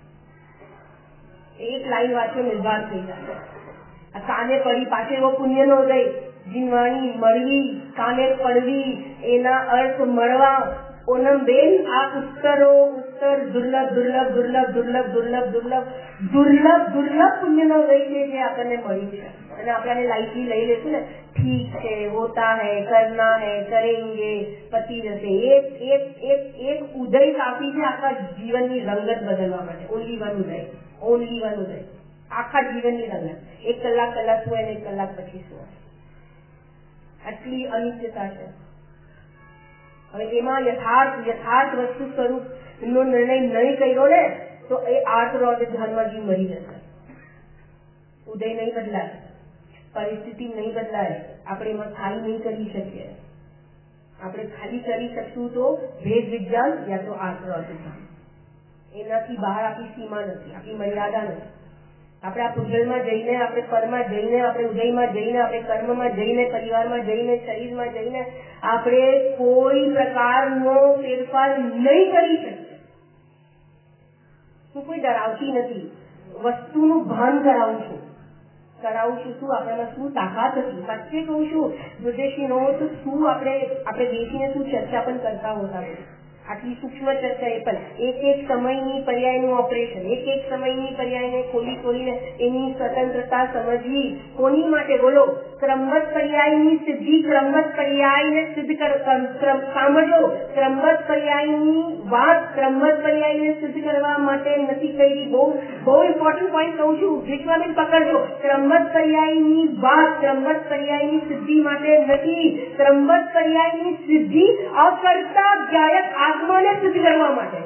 A: એક લાઈન વાંચો નિર્ધાર થઈ જાય. આ કાને પડી પાસે એવો પુણ્ય નો ઉદય, જીનવાણી મળવી, કાને પડવી, એના અર્થ મળવા. ઓનમબેન, આ ઉત્તરો ઉત્તર દુર્લભ દુર્લભ દુર્લભ દુર્લભ દુર્લભ દુર્લભ દુર્લભ દુર્લભ પુણ્યનો ઉદય છે જે આપણને મળી છે. અને આપણે લાઈટલી લઈ લેશું ને, ઠીક છે, હોતા હૈ, કરના હૈ, કરેંગે, પતિ જશે. એક એક એક એક ઉદય કાફી છે આખા જીવનની રંગત બદલવા માટે. Only one uday, only one uday, આખા જીવનની રંગત. એક કલાક કલાક શું અને એક કલાક પછી શું, આટલી અનિશ્ચિતતા છે. હવે એમાં યથાર્થ યથાર્થ વસ્તુ સ્વરૂપ નો નિર્ણય નહીં કર્યો ને તો એ આઠ રોજ ધર્મજી મરી જશે. ઉદય નહીં બદલાય, પરિસ્થિતિ નહીં બદલાય, આપણે એમાં ખાલી નહીં કરી શકીએ. આપણે ખાલી કરી શકશું તો ભેદ વિજ્ઞાન યા તો આઠ રોજ ધર્મ. એનાથી બહાર આપણી સીમા નથી, આપણી મર્યાદા નથી. આપણે આ પૂજલમાં જઈને, આપણે પરમાં જઈને, આપણે ઉદયમાં જઈને, આપણે કર્મમાં જઈને, પરિવારમાં જઈને, શરીરમાં જઈને આપણે કોઈ પ્રકારનો ફેરફાર નહીં કરી શકીએ. હું કોઈ ડરાવતી નથી, વસ્તુનું ભાન કરાવું છું કરાવું છું શું આપણામાં શું તાકાત હતી. સાચે કહું છું, વિદેશી નો તો શું આપણે આપણે બેસીને શું ચર્ચા પણ કરતા હોતા. આટલી સૂક્ષ્મ ચર્ચા એ પણ એક એક સમયની પર્યાયનું ઓપરેશન, એક એક સમયની પર્યાયને ખોલી ખોલીને એની સ્વતંત્રતા સમજવી. કોની માટે બોલો? ક્રમબદ્ધ પર્યાયની સિદ્ધિ, ક્રમબદ્ધ પર્યાયને સિદ્ધ સાંભળો. ક્રમબદ્ધ પર્યાયની વાત ક્રમબદ્ધ પર્યાયને સિદ્ધ કરવા માટે નથી કરી. બહુ બહુ ઇમ્પોર્ટન્ટ પોઈન્ટ કહું છું, વિશ્વામિલ પકડજો. ક્રમબદ્ધ પર્યાયની વાત ક્રમબદ્ધ પર્યાયની સિદ્ધિ માટે નથી. ક્રમબદ્ધ પર્યાયની સિદ્ધિ અકર્તા જ્ઞાયક આત્માને સિદ્ધ કરવા માટે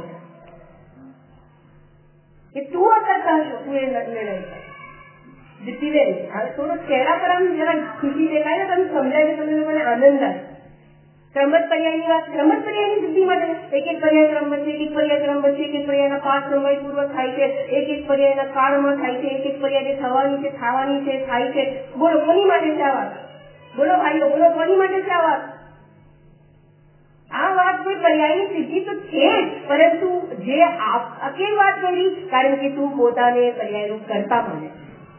A: કે તું અકર્તા છો, તું એ નિર્ણય. દીપ્તિબેન, હવે થોડો ચહેરા પર આમ જરા ખુશી દેખાય ને, તમે સમજાય કે તમને લોકોને આનંદ આવે. ક્રમબદ્ધ પર્યાયની વાત, ક્રમબદ્ધ પર્યાયની સિદ્ધિ માટે એક એક પર્યાય ક્રમબદ્ધ છે, એક એક પર્યાય ક્રમબદ્ધ છે, એક એક પર્યાયના પાઠ સમયપૂર્વક થાય છે, એક એક પર્યાયના કાળમાં થાય છે, એક એક પર્યાય થવાની છે, થવાની છે, થાય છે. બોલો કોની માટે છે આ વાત? બોલો ભાઈઓ, બોલો કોની માટે છે આ વાત? આ વાત કોઈ પર્યાયની સિદ્ધિ તો છે જ, પરંતુ જે કેમ વાત કરી? કારણ કે તું પોતાને પર્યાયનું કરતા માને,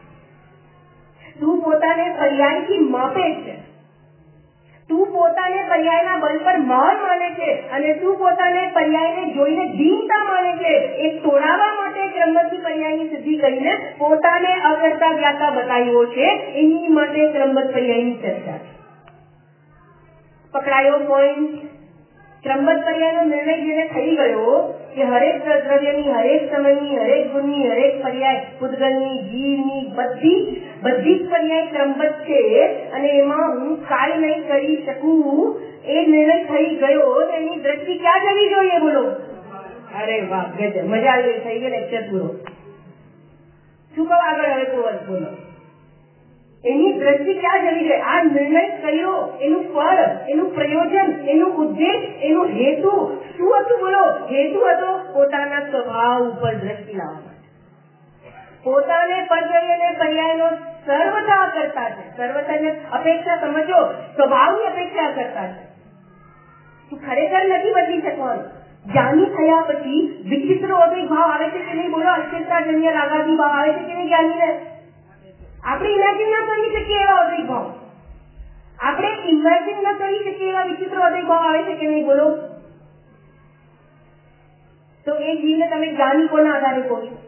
A: તું પોતાને પર્યાયથી માપે છે, તું પોતાને પર્યાયના બળ પર મહાન માને છે અને તું પોતાને પર્યાયને જોઈને દીનતા માને છે. એ તોડાવવા માટે ક્રમબદ્ધ પર્યાયની સિદ્ધિ કરીને પોતાને અકર્તા જ્ઞાતા બતાવ્યો છે. એની માટે ક્રમબદ્ધ પર્યાયની ચર્ચા છે. પકડાયો પોઈન્ટ? ક્રમબદ્ધ પર્યાયનો નિર્ણય જેને થઈ ગયો કે હરેક દ્રવ્યની, હરેક સમયની, હરેક ગુણની, હરેક પર્યાય પૂતગલની, જીવની, બધી બધી જ પર્યાય ક્રમબદ્ધ છે અને એમાં હું કાંઈ નહીં કરી શકું, એ નિર્ણય થઈ ગયો. એની દ્રષ્ટિ ક્યાં જવી જોઈએ? બોલો. અરે વાહ, ગજબ, મજા આવી ગઈ. થઈ ગયો લેક્ચર પૂરો. શું કહો આગળ? હવે કોવર બોલો. એની દ્રષ્ટિ ક્યાં જવી જોઈએ? આ નિર્ણય કર્યો, એનું ફળ, એનું પ્રયોજન, એનું ઉદ્દેશ, એનું હેતુ શું હતું? બોલો. હેતુ હતો પોતાના સ્વભાવ ઉપર દ્રષ્ટિ લાવવા માટે, પોતાને પર્યાય અને પર્યાયનો સર્વથા કરતા છે. સર્વથા અપેક્ષા સમજો, સ્વભાવની અપેક્ષા કરતા છે. તું ખરેખર નથી બદલી શકવાનું. જ્ઞાની થયા પછી વિચિત્ર ઓદય ભાવ આવે છે કે નહીં? બોલો. અસ્થિરતાજન્ય રાગાદી ભાવ આવે છે કે નહીં જ્ઞાનીને? આપણે ઇમેજિન ના કરી શકીએ એવા ઉદય ભાવ, આપણે ઇમેજિન ના કરી શકીએ એવા વિચિત્ર ઉદય ભાવ આવે છે કે નહીં? બોલો. તો એ જીવને તમે જ્ઞાની કોના આધારે કહો છો?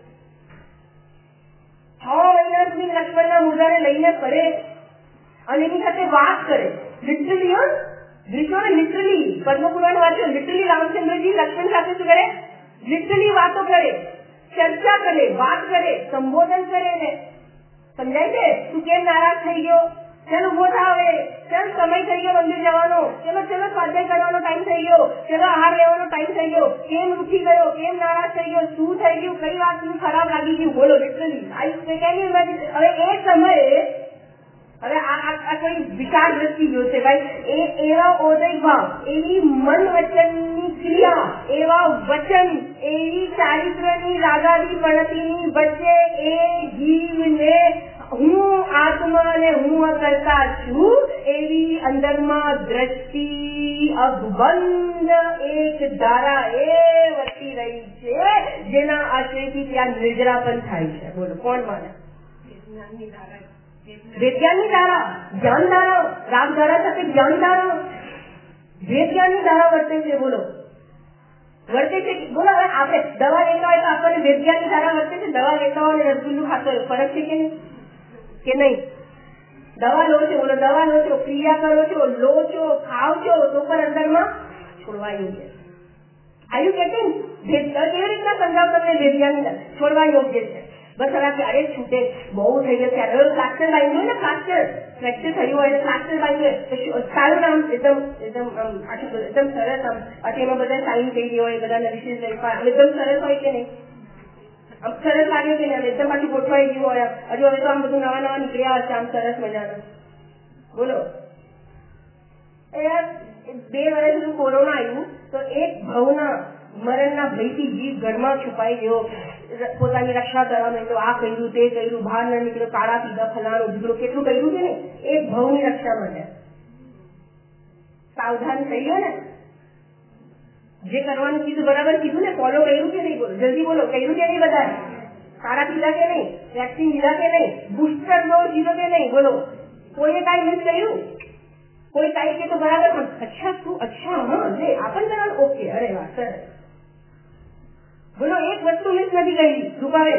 A: છ મહિના સુધી લક્ષ્મણના મુદ્દાને લઈને ફરે અને એની સાથે વાત કરે. લિટરલી હો, દ્રશ્યોને લિટરલી પદ્મપુરાણ વાંચો. લિટરલી રામચંદ્રજી લક્ષ્મણ સાથે શું કરે? લિટરલી વાતો કરે, ચર્ચા કરે, વાત કરે, સંબોધન કરે ને. સમજાય છે? તું કેમ નારાજ થઈ ગયો? ચાલો ઉભો થાવે, ચાલ સમય થઈ ગયો મંદિર જવાનો, ચલો ચલો સ્વાધ્યાય કરવાનો ટાઈમ થઈ ગયો, ચલો આહાર લેવાનો ટાઈમ થઈ ગયો. કેમ ઉઠી ગયો? કેમ નારાજ થઈ ગયો? શું થઈ ગયું? કઈ વાત ખરાબ લાગી ગયું? બોલો. લિટરલી હવે એ સમયે હવે આ કોઈ વિચાર દ્રષ્ટિ જોશે ભાઈ. એ એવા ઓદય ભાવ, એવી મન વચનની ક્રિયા, એવા વચન, એવી ચારિત્રની રાગાદી પ્રણતિની વચ્ચે એ જીવને હું આત્મા અને હું કરતા છું એવી અંદરમાં દ્રષ્ટિ અગબંધ એક ધારા એ વધી રહી છે, જેના આશ્રયથી ત્યાં નિર્જરાપન થાય છે. બોલો કોણ માને? વેદ્યાની ધારા, જ્ઞાન ધારા, રાગ ધારા સાથે જ્ઞાન ધારા, વેદ્યાની ધારા વર્તે છે. બોલો વર્તે છે. બોલો હવે આપણે દવા લેતા હોય તો આપણને વેદ્યાની ધારા વર્તે છે. દવા લેતા હોય અને રસગુલ્લું ખાતો હોય, ફરક છે કે નહીં? કે નહીં? દવા લો છો, બોલો દવા લો છો, ક્રિયા કરો છો, લો છો, ખાવ છો, તો પર અંદરમાં છોડવા યોગ્ય. આયુ ગેટિંગ? કેવી રીતના સમજાવ તમને? વેદ્યાની છોડવા યોગ્ય છે. બસ હવે અરે છૂટે બહુ થઈ ગયો ત્યારે પ્લાસ્ટર બાંધ્યું હોય ને, પ્લાસ્ટર ફ્રેક્ચર થયું હોય પ્લાસ્ટર બાંધ્યું હોય સારું આમ એકદમ એકદમ આમ આટલું એકદમ સરસ આમ આથી એમાં બધા સાઈન થઈ ગયો હોય, બધા નરીશીસ વેરીફાય એકદમ સરસ હોય કે નહીં? આમ સરસ લાગ્યો કે નહીં? એકદમ પાછું ગોઠવાઈ ગયું હોય. હજુ હવે તો આમ બધું નવા નવા નીકળ્યા હશે આમ સરસ મજાનું. બોલો બે વર્ષ સુધી કોરોના આવ્યું તો એક ભાવના મરણના ભયથી જીવ ઘરમાં છુપાઈ ગયો, પોતાની રક્ષા કરવા માંડ્યો. આ કર્યું, તે કર્યું, બહાર ન નીકળ્યો, કાળા પીધા, ફલાણું ઝીકડું, કેટલું કર્યું છે ને એક ભાવની રક્ષા માટે. સાવધાન થઈ ગયો ને? જે કરવાનું કીધું બરાબર કીધું ને? ફોલો કર્યું કે નહીં? બોલો જલ્દી બોલો. કર્યું કે નહીં? બધા કાળા પીધા કે નહીં? વેક્સિન લીધા કે નહીં? બુસ્ટર ડોઝ લીધો કે નહીં? બોલો કોઈએ કાંઈ મિસ કર્યું? કોઈ કાંઈ કે તો બરાબર પણ અચ્છા શું અચ્છા હા લે આપણ કરવાનું ઓકે. અરે વાહ સરસ. બોલો એક વસ્તુ મિસ નથી કરી રૂપાવે.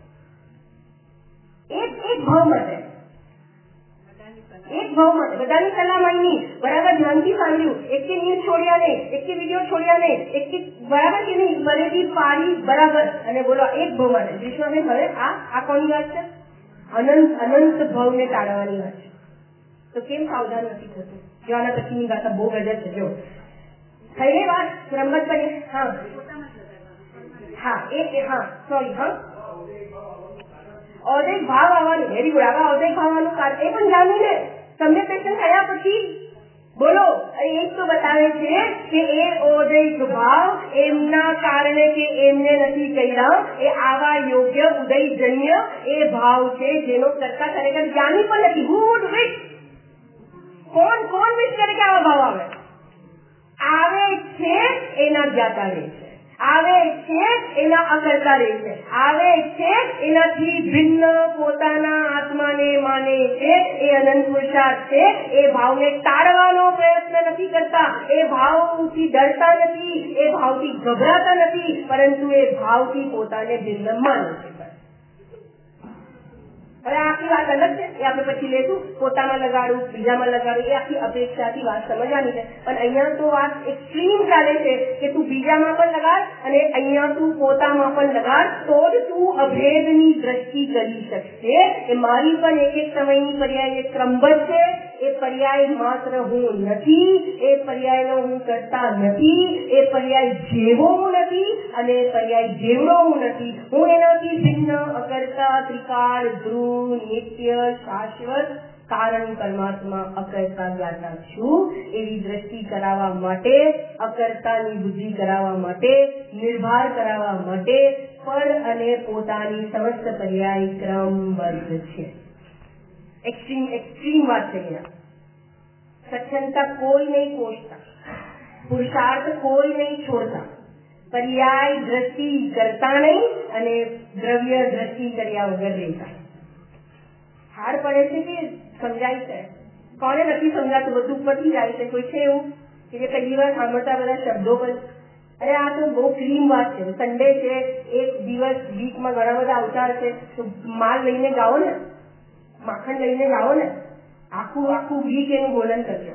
A: એક એક ભાવ માટે, એક ભાવ માટે બધાની સલાહ માની બરાબર ધ્યાનથી સાંભળ્યું, એક કે ન્યૂઝ છોડ્યા નહીં, એક કે વિડીયો છોડ્યા નહીં, એક કે બરાબર કે નહીં બરેથી પાડી બરાબર. અને બોલો એક ભાવ માટે વિશ્વને હવે આ આ કોની વાત છે? અનંત અનંત ભાવને ટાળવાની વાત છે. તો કેમ સાવધાન નથી થતું? જો આના પછીની ગાથા બહુ ગજબ છે. જો થઈ ગઈ વાત રમત કરી. હા હા એ હા સોરી હા ઔદૈક ભાવ આવવાનું વેરી ગુડ. આવા ઔદૈક ભાવવાનું કારણ એ પણ જાણ્યું ને તમને પેશન થયા પછી. બોલો અરે એક તો બતાવે છે કે એ ઓદૈક ભાવ એમના કારણે કે એમને નથી કર્યા, એ આવા યોગ્ય ઉદયજન્ય એ ભાવ છે જેનો કરતા ખરેખર જ્ઞાની પણ નથી. Who would wish? કોણ કોણ વિશ કરે કે આવા ભાવ આવે? આવે છે એના જ્ઞાતા રહે છે, આવે છે એના અકર્તા રહે છે, આવે છે એનાથી ભિન્ન પોતાના આત્માને માને છે, એ અનંત પુરુષાર્થ છે. એ ભાવને ટાળવાનો પ્રયત્ન નથી કરતા, એ ભાવથી ડરતા નથી, એ ભાવથી ગભરાતા નથી, પરંતુ એ ભાવથી પોતાને ભિન્ન માને છે. હવે આખી વાત અલગ છે, એ આપણે પછી લેશું. પોતામાં લગાડું, બીજામાં લગાડું, એ આખી અપેક્ષાથી વાત સમજવાની છે. પણ અહીંયા તો વાત એક્સ્ટ્રીમ ચાલે છે કે તું બીજામાં પણ લગાડ અને અહીંયા તું પોતામાં પણ લગાડ, તો જ તું અભેદની દ્રષ્ટિ કરી શકશે. એ મારી પણ એક એક સમયની પર્યાય એક ક્રમબદ્ધ છે. એ પર્યાય માત્ર હું નથી, એ પર્યાયનો હું કરતા નથી, એ પર્યાય જેવો હું નથી અને એ પર્યાય જેવડો હું નથી. હું એનાથી ભિન્ન અકર્તા ત્રિકાળ ધ્રુવ નિત્ય શાશ્વત કારણ પરમાત્મા અકર્તા જ્ઞાતા છું. એવી દ્રષ્ટિ કરાવવા માટે, અકર્તાની બુદ્ધિ કરાવવા માટે, નિર્ભાર કરાવવા માટે પર અને પોતાની સમસ્ત પર્યાય ક્રમબદ્ધ છે. એક્સ્ટ્રીમ એક્સ્ટ્રીમ વાત છે. સચ્છનતા કોઈ નહીં કોશતા, પુરુષાર્થ કોઈ નહીં છોડતા, પર્યાય દ્રષ્ટિ કરતા નહીં અને દ્રવ્ય દ્રષ્ટિ કર્યા વગર રહેતા. હાર પડે છે કે સમજાય છે? કોને નથી સમજાતું? બધું ઉપરથી જાય છે. કોઈ છે એવું કે જે પહેલી વાર સાંભળતા બધા શબ્દો પર અરે આ તો બહુ ક્લીન વાત છે, સન્ડે છે, એક દિવસ વીકમાં ઘણા બધા અવતાર છે, તો માલ લઈને જાઓ ને, માખણ લઈને જાઓ ને, આખું આખું વીક એનું બોલન કરજો.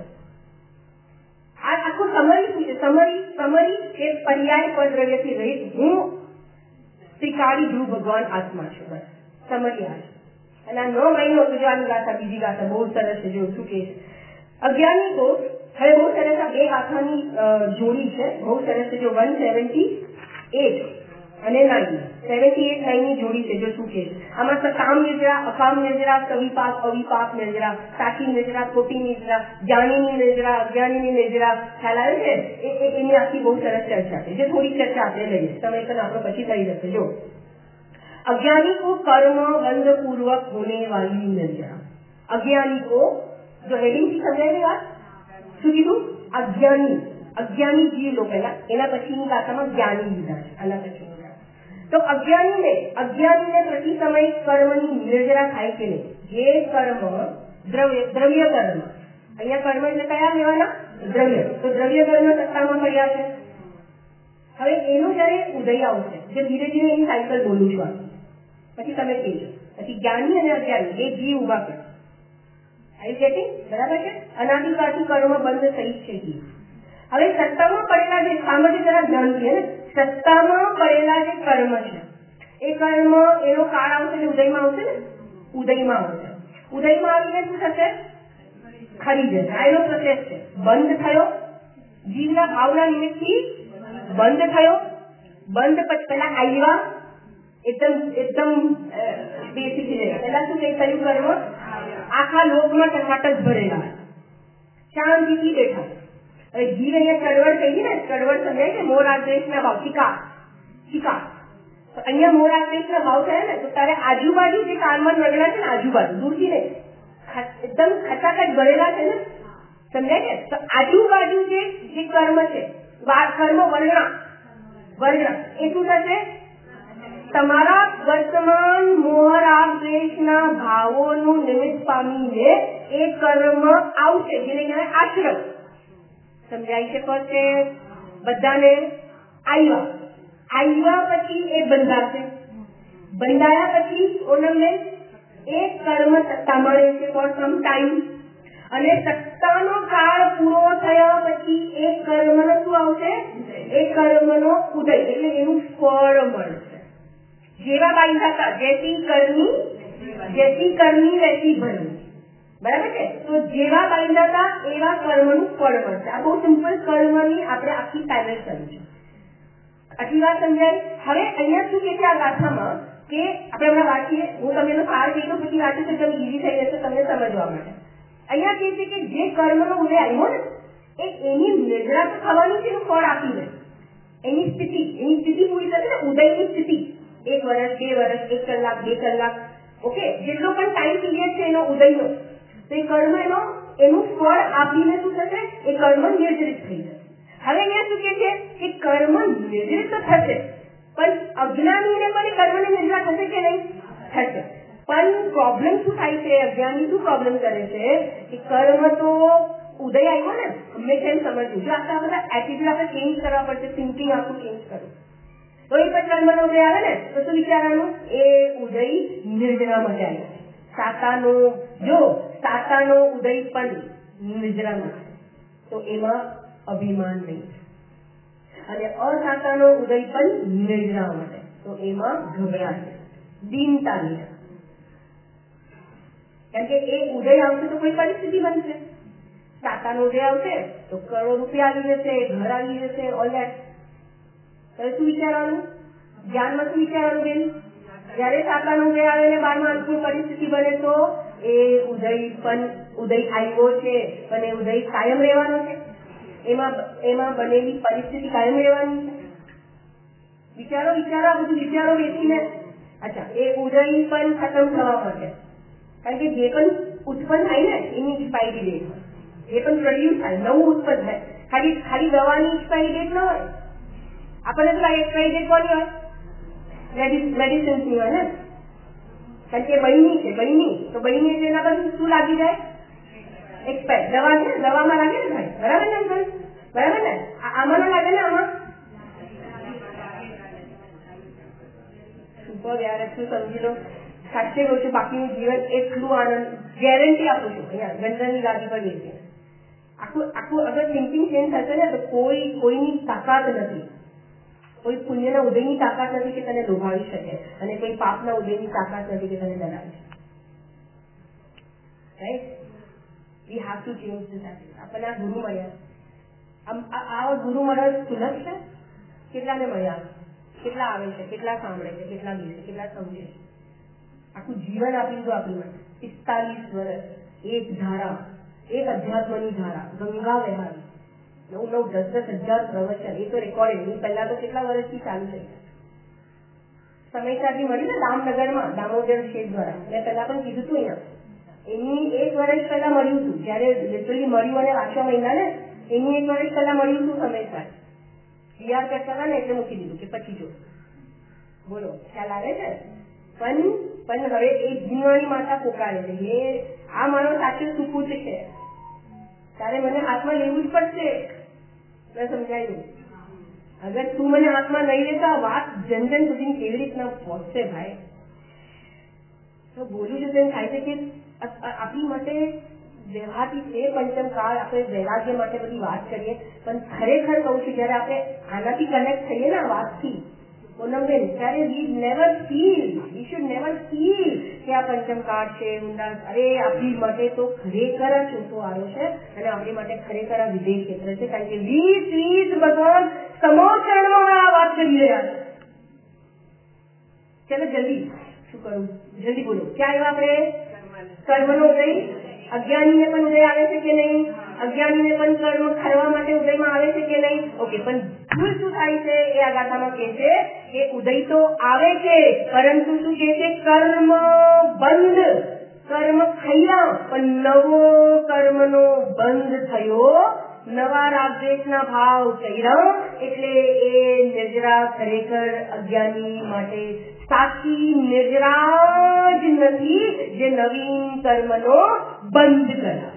A: આ આખું સમરી શું છે? સમરી સમરી એ પર્યાય પર દ્રવ્યથી રહિત હું ત્રિકાળી ધ્રુવ ભગવાન આત્મા છું. બસ સમરી આ છે. અને આ ન મહિનો તો જો આની ગાથા બીજી ગાથા બહુ સરસ છે. જો શું કે છે અજ્ઞાની તો હવે બહુ સરસ આ બે ગાથાની જોડી છે, બહુ સરસ છે. જો વન સેવન્ટી એટ અને નાઇન સેવન્ટી એટ નાઇન ની જોડી છે. જો શું કે છે આમાં સકામ નિર્જરા, અકામ નિર્જરા, કવિપાક અવિપાક નિર્જરા, સાચી નિર્જરા, ખોટી નિર્જરા, જ્ઞાનીની નિર્જરા, અજ્ઞાનીની નિર્જરા, ખ્યાલ આવે છે? એ એની આખી બહુ સરસ ચર્ચા છે. જે થોડી ચર્ચા આપણે લઈએ, સમય પણ આપણો પછી થઈ જશે. જો अज्ञानी को कर्म बंध पूर्वक होने वाली निर्जरा. अज्ञानी को जो हेडिंग થી સમજાય વાત શું કીધું? અજ્ઞાની અજ્ઞાની જીવ લો પહેલા, એના પછીની ગાથામાં જ્ઞાની લીધા છે. આના પછી તો અજ્ઞાનીને અજ્ઞાનીને પ્રતિ સમય કર્મની નિર્જરા થાય કે નહીં? જે કર્મ દ્રવ્ય દ્રવ્ય કર્મ, અહીંયા કર્મ એટલે કયા લેવાના? દ્રવ્ય. તો દ્રવ્ય કર્મ સત્તામાં પડ્યા છે. હવે એનું જયારે ઉદય આવશે, જે ધીરે ધીરે એની સાયકલ બોલું છું આ, પછી તમે કહેજો. પછી જ્ઞાની અને અજ્ઞાની એ જીવ ઉભા કરે. I getting? બરાબર છે. અનાદિકાળથી કર્મ બંધ થઈ છે જીવ. હવે સત્તામાં પડેલા જે સામાન્ય જરા ધ્યાન છે ને, સત્તામાં પડેલા જે કર્મ છે એ કર્મ એનો કાળ આવશે ને ઉદયમાં આવશે ને, ઉદયમાં આવશે. ઉદયમાં આવીને શું થશે? ખરી જશે. આ એનો પ્રોસેસ છે. બંધ થયો, જીવના ભાવના નિમિત્તથી બંધ થયો. બંધ પછી પેલા આવ્યા, એકદમ એકદમ બેસિક છે. પેલા શું કઈ થયું? કર્મ આખા લોકમાં ટકાટક ભરેલા, શાંતિથી બેઠા. હવે જીવ અહીંયા ચળવળ થઈ ને, ચળવળ સમજાય છે. મોર આદેશના ભાવ, શિકાર શિકાર. તો અહીંયા મોર આદેશના ભાવ થયા ને, તો તારે આજુબાજુ જે કાળમાં રગડા છે ને, આજુબાજુ દૂરથી ને એકદમ ખચાખચ ભરેલા છે ને, સમજાય છે? તો આજુબાજુ જે જે કર્મ છે, કર્મ વર્ણા વર્ણા એ શું થશે? તમારા વર્તમાન મોહરાગ દ્વેષના ભાવોનું નિમિત્ત પામીને એ કર્મ આવશે, જેને કહેવાય આશ્રમ. સમજાય છે? પછી બધાને આવ્યા આવ્યા પછી એ બંધાશે. બંધાયા પછી ઓનમને એ કર્મ સત્તામાં રહેશે ફોર સમ ટાઈમ. અને સત્તાનો કાળ પૂરો થયા પછી એ કર્મનો શું આવશે? એ કર્મનો ઉદય, એટલે એનું ફળ મળશે. જેવા બાંધાતા જેથી કર્મી જેથી કર્મી વૈસી ભરમી. બરાબર છે? તો જેવા બાંધાતા એવા કર્મનું ફળ મળશે. આ બહુ સિમ્પલ કર્મની આપણે આખી પેનલ કરી છે. આટલી વાત સમજાય? હવે અહીંયા શું કે છે આ ગાથામાં કે આપણે હમણાં વાંચીએ, હું તમને એનો સાર કહી દઉં, પછી વાંચીશ એકદમ ઈઝી થઈ જશે તમને સમજવા માટે. અહીંયા કહે છે કે જે કર્મનો ઉદય આવ્યો ને, એ એની નિર્જરા તો થવાની છે એનું ફળ આપીને, એની સ્થિતિ એની સ્થિતિ પૂરી કરે ને, ઉદયની સ્થિતિ એક વર્ષ બે વર્ષ એક કલાક બે કલાક ઓકે જેટલો પણ ટાઈમ પીરિયડ છે એનો ઉદયનો, તો એ કર્મ એનો એનું ફળ આપીને શું થશે, એ કર્મ નિર્જરિત થઈ જશે. હવે અહીંયા શું કે છે કે કર્મ નિર્જરિત તો થશે, પણ અજ્ઞાનીને પણ એ કર્મને નિર્જરા થશે કે નહીં? થશે. પણ પ્રોબ્લેમ શું થાય છે, અજ્ઞાની શું પ્રોબ્લેમ કરે છે કે કર્મ તો ઉદય આવ્યો ને, હંમેશા એમ સમજવું જો આખા બધા એટીટ્યુડ આપણે ચેન્જ કરવા પડશે, થિંકિંગ આખું ચેન્જ કરવું. તો એ પણ કર્મનો ઉદય આવે ને તો શું વિચારવાનું, એ ઉદય નિર્જરા માટે આવ્યો. સાતાનો જો સાતાનો ઉદય પણ નિર્જરામાં તો એમાં અભિમાન નહીં, અને અસાતાનો ઉદય પણ નિર્જરા માટે તો એમાં ગભરાટ દીનતા નહીં. કેમ કે એ ઉદય આવશે તો કોઈ પરિસ્થિતિ બનશે, સાતાનો ઉદય આવશે તો કરોડો રૂપિયા આવી જશે, ઘર આવી જશે, ઓલ ધેટ. તો શું વિચારવાનું, જ્ઞાનમાં શું વિચારવાનું બેન? જયારે સાતાનો ઉદય આવે ને બારમાં અનુકૂળ પરિસ્થિતિ બને તો એ ઉદય પણ ઉદય આવ્યો છે પણ એ ઉદય કાયમ રહેવાનો છે, એમાં એમાં બનેલી પરિસ્થિતિ કાયમ રહેવાની છે. વિચારો વિચારો આ બધું વિચારો બેસીને. અચ્છા, એ ઉદય પણ ખતમ થવા માટે, કારણ કે જે પણ ઉત્પન્ન થાય ને એની એક્સપાયરી ડેટ હોય, જે પણ પ્રોડ્યુસ થાય નવું ઉત્પન્ન થાય, ખાલી ખાલી દવાની એક્સપાયરી ડેટ ન હોય. આપણને તો એક્સપાયરી ડેટ કોની હોય? મેડિસિન્સની હોય ને, કારણ કે બહેની છે, બહેની તો બહેની એટલે એના પર શું લાગી જાય? એક્સપાયર. દવા છે, દવામાં લાગે ને ભાઈ, બરાબર ને અંકલ? બરાબર ને? આમાં ન લાગે ને? આમાં સુપર યાર, એટલું સમજી લો. સાચે કહું છું, બાકીનું જીવન એટલું આનંદ ગેરંટી આપું છું. અહીંયા ગંધની ગાદી પર બેસીએ આખું આખું અગર થિંકિંગ ચેન્જ થશે ને તો કોઈ કોઈની તાકાત નથી, કોઈ પુણ્યના ઉદયની તાકાત નથી કે તને લોભાવી શકે, અને કોઈ પાપના ઉદયની તાકાત નથી કે તને ડરાવી શકે. Right? We have to change this attitude. આપણને આ ગુરુ મળ્યા, આ ગુરુ મળ્યા સુલભ છે? કેટલાને મળ્યા? કેટલા આવે છે? કેટલા સાંભળે છે? કેટલા બેસે? કેટલા સમજે છે? આખું જીવન આપી દીધું આપણી માટે. પિસ્તાલીસ વર્ષ એક ધારા, એક અધ્યાત્મની ધારા, ગંગા વહેવાની, નવ નવ દસ દસ હજાર પ્રવચન, એ તો રેકોર્ડ. એની પહેલા તો કેટલા વર્ષથી ચાલુ થઈ ગયા. સમયસાથી મળી ને દામનગરમાં દામોદર શેઠ દ્વારા, મેં પહેલા પણ કીધું હતું અહીંયા, એની એક વર્ષ પહેલા મળ્યું હતું, જયારે લિટરલી મળ્યું અને આઠમા મહિના ને એની એક વર્ષ પહેલા મળ્યું હતું સમયસાર. વિહાર કરતા હતા ને એટલે મૂકી દીધું કે પછી જો. બોલો, ખ્યાલ આવે છે? પણ પણ હવે એ જીવવાની માતા પોકારે છે, હે આ મારો સાચો સુપુત છે, તારે મને હાથમાં લેવું જ પડશે. મેં સમજાયું, અગર તું મને હાથમાં લઈ લેતો આ વાત જન જન સુધી કેવી રીતના પહોંચશે ભાઈ? તો બોલું છું તેમ થાય છે કે આપણી માટે વ્યવહારથી છે પંચમ કાળ, આપણે વૈરાગ્ય માટે બધી વાત કરીએ, પણ ખરેખર કહું છું જયારે આપણે આનાથી કનેક્ટ થઈએ ને આ વાતથી, પૂનમબેન, ત્યારે we never feel, we should never feel કે આ પંચમ કાળ છે ઊંડા. અરે આપણી માટે તો ખરેખર આ ચોથો આવ્યો છે, અને આપણી માટે ખરેખર આ વિદેશ ક્ષેત્ર છે, કારણ કે વીસ વીસ ભગવાન સમોચરણમાં આ વાત કરી રહ્યા છે. ચલો જલ્દી, શું કરું? જલ્દી બોલો. ક્યાં આવ્યા આપણે? કર્મનો ઉદય. અજ્ઞાનીને પણ ઉદય આવે છે કે નહીં? અજ્ઞાનીને પણ કર્મ કરવા માટે ઉદયમાં આવે છે કે નહીં? ઓકે, પણ ભૂલ શું થાય છે એ આ ગાથામાં કહે છે કે ઉદય તો આવે છે, પરંતુ શું કહે છે? કર્મ બંધ, કર્મ થયા પણ નવો કર્મનો બંધ થયો, નવા રાગદ્વેષના ભાવ ચડ્યા, એટલે એ નિર્જરા ખરેખર અજ્ઞાની માટે સાચી નિર્જરા જ નથી, જે નવીન કર્મનો બંધ કરાવે.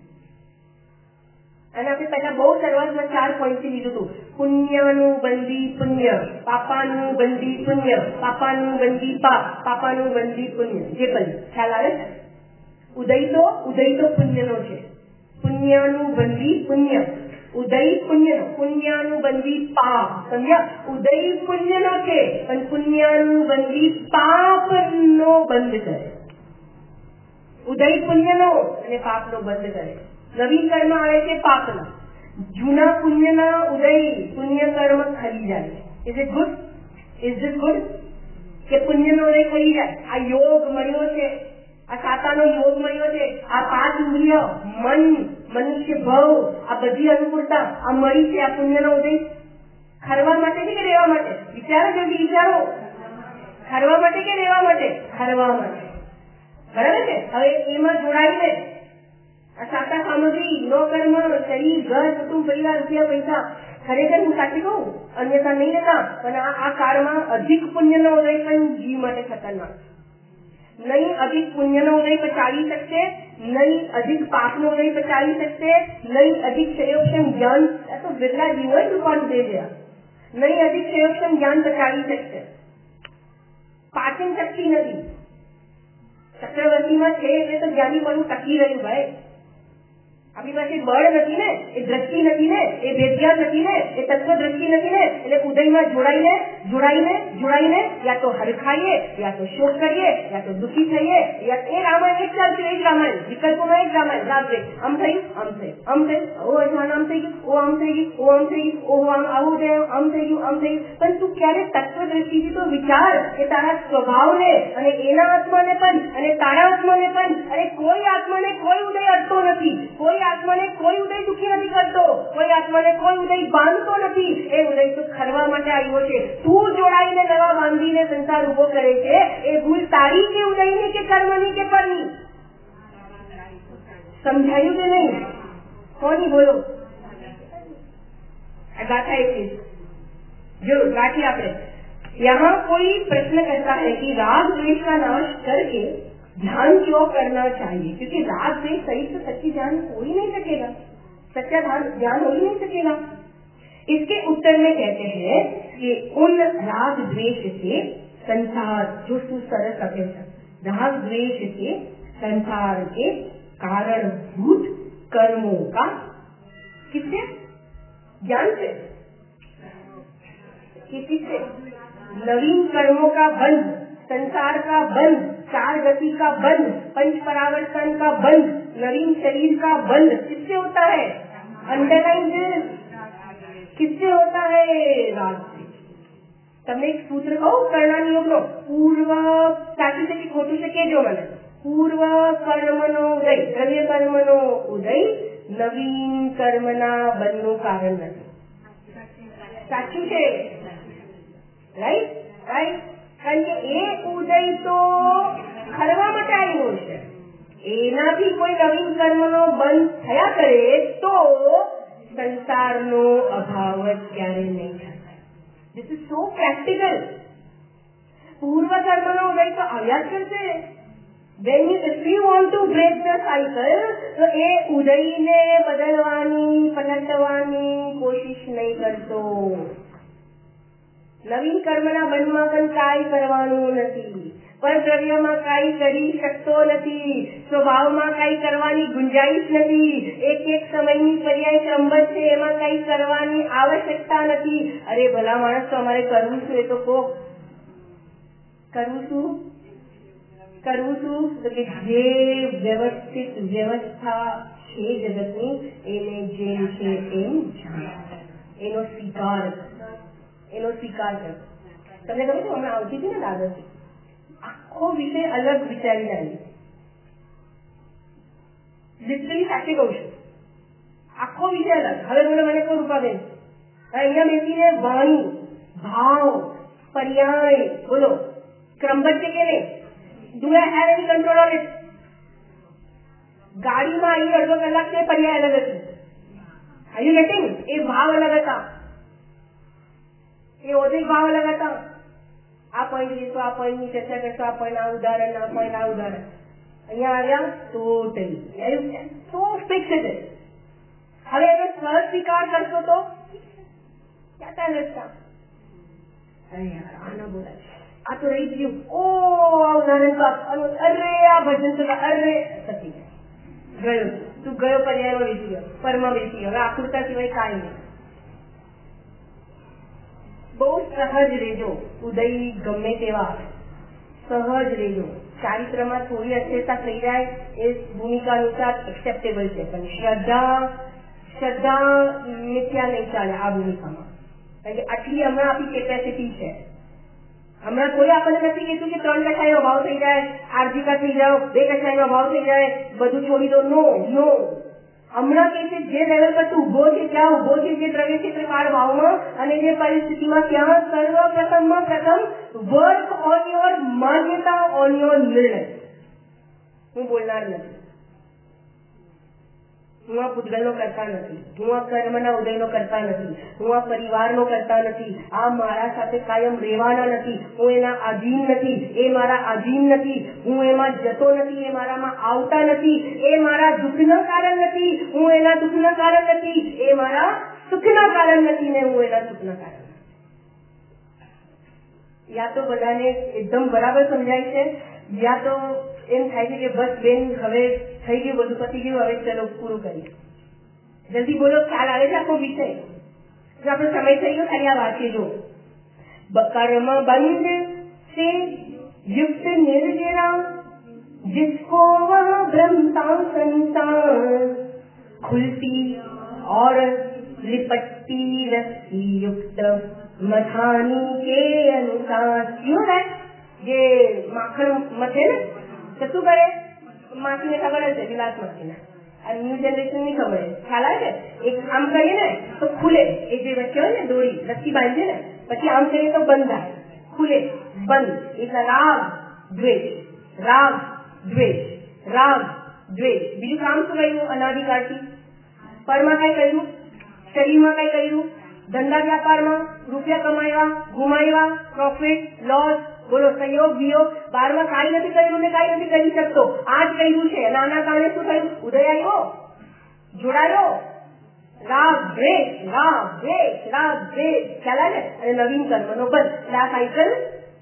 A: અને આપણે પહેલા બહુ શરૂઆતમાં ચાર પોઈન્ટથી લીધું હતું. પુણ્યનું બંધી પુણ્ય, પાપાનું બંધી પુણ્ય, પાપાનું બંધી પાપ, પાપાનું બંધી પુણ્ય. જે પણ ખ્યાલ આવે છે? ઉદય તો ઉદય તો પુણ્યનો છે, પુણ્યનું બંધી પુણ્ય, ઉદય પુણ્યનો, પુણ્યનું બંધી પાપ. સમજ્યા? ઉદય પુણ્યનો છે પણ પુણ્યનું બંધી પાપનો બંધ કરે. ઉદય પુણ્યનો અને પાપનો બંધ કરે. નવીન કર્મ આવે છે પાપના, જૂના પુણ્યના ઉદય પુણ્ય કર્મ ખરી જાય. Is it good? Is it good કે પુણ્યનો ઉદય ખરી જાય? આ યોગ મળ્યો છે, આ સાતાનો યોગ મળ્યો છે, આ પાંચ ઇન્દ્રિય, મન, મનુષ્ય ભાવ, આ બધી અનુકૂળતા આ મળી છે આ પુણ્યનો ઉદય. ખરવા માટે છે કે રહેવા માટે? વિચારો જલ્દી વિચારો. ખરવા માટે કે રહેવા માટે? ખરવા માટે. બરાબર છે. હવે એમાં જોડાઈને આ સાતા સામગ્રી, નો કર્મ, શરીર, ઘર, કુટુંબ, પરિવાર, રૂપિયા, પૈસા, ખરેખર હું સાચી કહું અન્યથા નહીં લેતા, પણ આ કાળમાં અધિક પુણ્યનો ઉદય પણ જીવ માટે ખતરનાક. નહીં અધિક પુણ્યનો ઉદય પચાવી શકશે, નહીં અધિક પાપનો ઉદય પચાવી શકશે, નહીં અધિક સંયોક્ષમ જ્ઞાન, આ તો બિરલા જીવો જ રૂપાનું દે ગયા, નહીં અધિક સંયોક્ષમ જ્ઞાન પચાવી શકશે. પાચન શક્તિ નથી. ચક્રવર્તીમાં છે એટલે તો જ્ઞાની પણ ટકી રહ્યું ભાઈ. આપણી પાસે બળ નથી ને, એ દ્રષ્ટિ નથી ને, એ વેદ્યા નથી ને, એ તત્વ દ્રષ્ટિ નથી ને, એટલે ઉદયમાં જોડાઈને જોડાઈને જોડાઈને યા તો હરખાઈએ, યા તો શોક કરીએ, યા તો દુઃખી થઈએ, યા એ રામાયણ એક ચાલશે, એ જ રામાયણ, વિકલ્પોમાં એક રામાયણ રાત્રે આમ થયું, આમ થયું, આમ થયું, ઓ અજાન આમ થઈ ગયું, ઓ આમ થઈ ગયું, ઓ આમ થઈ ગયું, ઓ આમ આવું થયું, આમ થઈ ગયું, આમ થઈ ગયું. પણ તું ક્યારે તત્વ દ્રષ્ટિથી તો વિચાર કે તારા સ્વભાવને અને એના આત્માને પણ અને તારા આત્માને પણ, અને કોઈ આત્માને કોઈ ઉદય અડતો નથી, કોઈ આત્માને કોઈ ઉદય દુઃખી નથી કરતો, કોઈ આત્માને કોઈ ઉદય બાંધતો નથી. એ ઉદય તો ખરવા માટે આવ્યો છે. તું જોડાઈને નવા બાંધીને સંસાર ઉભો કરે છે, એ ભૂલ તારી કે ઉદયની કે કર્મની કે પરની? સમજાયું કે નહીં? કોની બોલો? गाथा एक चीज जो गाठी आपने यहाँ कोई प्रश्न करता है कि राग द्वेष का नाश करके ध्यान क्यों करना चाहिए? क्योंकि राग द्वेष सही तो सच्ची ध्यान हो ही नहीं सकेगा, सच्चा ध्यान ध्यान हो ही नहीं सकेगा. इसके उत्तर में कहते हैं कि उन राग द्वेष से संसार जो सुसरस अपेक्षा राग द्वेष से संसार के कारणभूत कर्मों का किससे ज्ञान से किससे नवीन कर्मों का बंध, संसार का बंध, चार गति का बंध, पंच परावर्तन का बंध, नवीन शरीर का बंध किससे होता है? अंडरलाइन किससे होता है? राग से. તમને એક સૂત્ર કહું કર્ણાની યોગનો, પૂર્વ સાચું છે કે ખોટું છે કેજો મને. પૂર્વ કર્મનો ઉદય, દ્રવ્ય કર્મનો ઉદય નવીન કર્મના બંધનું કારણ નથી. સાચું છે? Right right. કારણ કે એ ઉદય તો ખરવા માટે આવ્યો છે, એનાથી કોઈ નવીન કર્મનો બંધ થયા કરે તો સંસારનો અભાવ જ ક્યારે નહીં થાય. This is so practical. પૂર્વ કર્મનો ઉદય તો આવ્યા જ કરશે. When you, if you want to break the cycle, તો એ ઉદયને બદલવાની પલટવાની કોશિશ નહીં કરતો. નવીન કર્મના બંધમાં પણ કાંઈ કરવાનું નથી, પર દ્રવ્યમાં કાંઈ કરી શકતો નથી, સ્વભાવમાં કાંઈ કરવાની ગુંજાઈશ નથી, એક એક સમયની પર્યાય ક્રમબદ્ધ છે, એમાં કાંઈ કરવાની આવશ્યકતા નથી. અરે ભલા માણસ, તો અમારે કરવું શું? એ તો કહો, કરવું શું કરવું શું? તો કે જે વ્યવસ્થિત વ્યવસ્થા છે જગતની એને જેમ છે એમ જાણો, એનો સ્વીકાર એનો સ્વીકાર કરો. તમને ખબર છે હમણાં આવતી હતી ને દાદાજી, આખો વિષય અલગ વિચારીને આવી. લિટરલી સાચી કહું છું, આખો વિષય અલગ. હવે બોલો મને કોઈ રૂપાબેન, અહીંયા બેસીને વાણી, ભાવ, પર્યાય બોલો ક્રમબદ્ધ છે કે નહીં? Do I have any control on it? ગાડીમાં અહીં અડધો કલાક છે, પર્યાય અલગ હતી. Are you getting? એ ભાવ અલગ હતા, એ ઓદય ભાવ અલગ હતા. આ પોઈન્ટ લઈશું, આ પોઈન્ટની ચર્ચા કરશો, આ પોઈન્ટ આ ઉદાહરણ, આ પોઈન્ટ આ ઉદાહરણ. અહીંયા આવ્યા ટોટલી સો ફિક્સ છે. હવે એનો સહ સ્વીકાર કરશો તો ક્યાં રસ્તા? અરે યાર આ ના બોલાય, આ તો રહી ગયું. ઓ આ ઉદાહરણ તો અરે આ ભજન તો અરે સતી ગયો, તું ગયો પર્યાયમાં બેસી ગયો, પરમાં બેસી ગયો. હવે આકૃતા સિવાય કાંઈ નહીં. બહુ સહજ રહેજો, ઉદય ગમે તેવા સહજ રહેજો. ચારિત્રમાં થોડી અસ્થિરતા થઈ જાય એ ભૂમિકા અનુસાર એક્સેપ્ટેબલ છે, પણ શ્રદ્ધા શ્રદ્ધા મિથ્યા નહીં ચાલે આ ભૂમિકામાં. કારણ કે આટલી હમણાં આપણી કેપેસિટી છે, હમણાં કોઈ આપણને નથી કીધું કે ત્રણ કસાઈનો ભાવ થઈ જાય, આરજીકા થઈ જાઓ, બે કસાઈનો ભાવ થઈ જાય, બધું છોડી દો. નો નો હમણાં કે છે જે લેવલ પર તું ઉભો છે ત્યાં ઉભો છે, જે દ્રવ્ય ક્ષેત્ર કાળ ભાવમાં અને જે પરિસ્થિતિમાં, ત્યાં સર્વપ્રથમમાં પ્રથમ work on your manyata, on your nirnay. હું બોલનાર નથી, હું આ પૂતગલનો કરતા નથી, હું આ કર્મના ઉદયનો કરતા નથી, હું આ પરિવારનો કરતા નથી, આ મારા સાથે કાયમ રહેવાના નથી, હું એના આધીન નથી, એ મારા આધીન નથી, હું એમાં જતો નથી, એ મારામાં આવતા નથી, એ મારા દુઃખનું કારણ નથી, હું એના દુઃખનું કારણ નથી, એ મારા સુખના કારણ નથી ને હું એના સુખના કારણ. યા તો બધાને એકદમ બરાબર સમજાય છે, યા તો એમ થાય છે કે બસ બેન હવે થઈ ગયું, બધું પતી ગયું, હવે ચલો પૂરું કરીએ. જલ્દી બોલો, ખ્યાલ આવે છે આખો વિષય? જો આપણો સમય થઈ ગયો, ખાલી આ વાંચી જો. કર્મ બંધ से युक्त निर्जरा जिसको वह ब्रह्मता संसार खुलती और लिपटती रस्सी युक्त मथानी के अनुसार. क्यों है ये माखन मथे ने तो શું કરે? માખીને ખબર હશે, વિલાસ માખીને. આ ન્યુ જનરેશન ની ખબર છે, ખ્યાલ આવે છે? એક આમ કરીએ ને તો ખુલે, એ જે વચ્ચે હોય ને દોરી રસ્સી બાંધીએ ને, પછી આમ કરીએ તો બંધ થાય, ખુલે બંધ. એટલે રાગ દ્વેષ, રાગ દ્વેષ, રાગ દ્વેષ. બીજું કામ શું કર્યું? અનાદિકાળથી પરમાં કઈ કર્યું? શરીરમાં કઈ કર્યું? ધંધા વ્યાપારમાં રૂપિયા કમાયા, ગુમાવ્યા, પ્રોફિટ લોસ, બોલો સહયોગ વિયોગ. બારમાં કાંઈ નથી કર્યું ને કાંઈ નથી કરી શકતો, આ જ કર્યું છે. નાના કારણે શું થયું? ઉદય આવ્યો, જોડાયો, રાગ દ્વેષ, રાગ દ્વેષ, રાગ દ્વેષ, ખ્યાલ આવે ને? અને નવીન કર્મનો બંધ. એટલે આ સાયકલ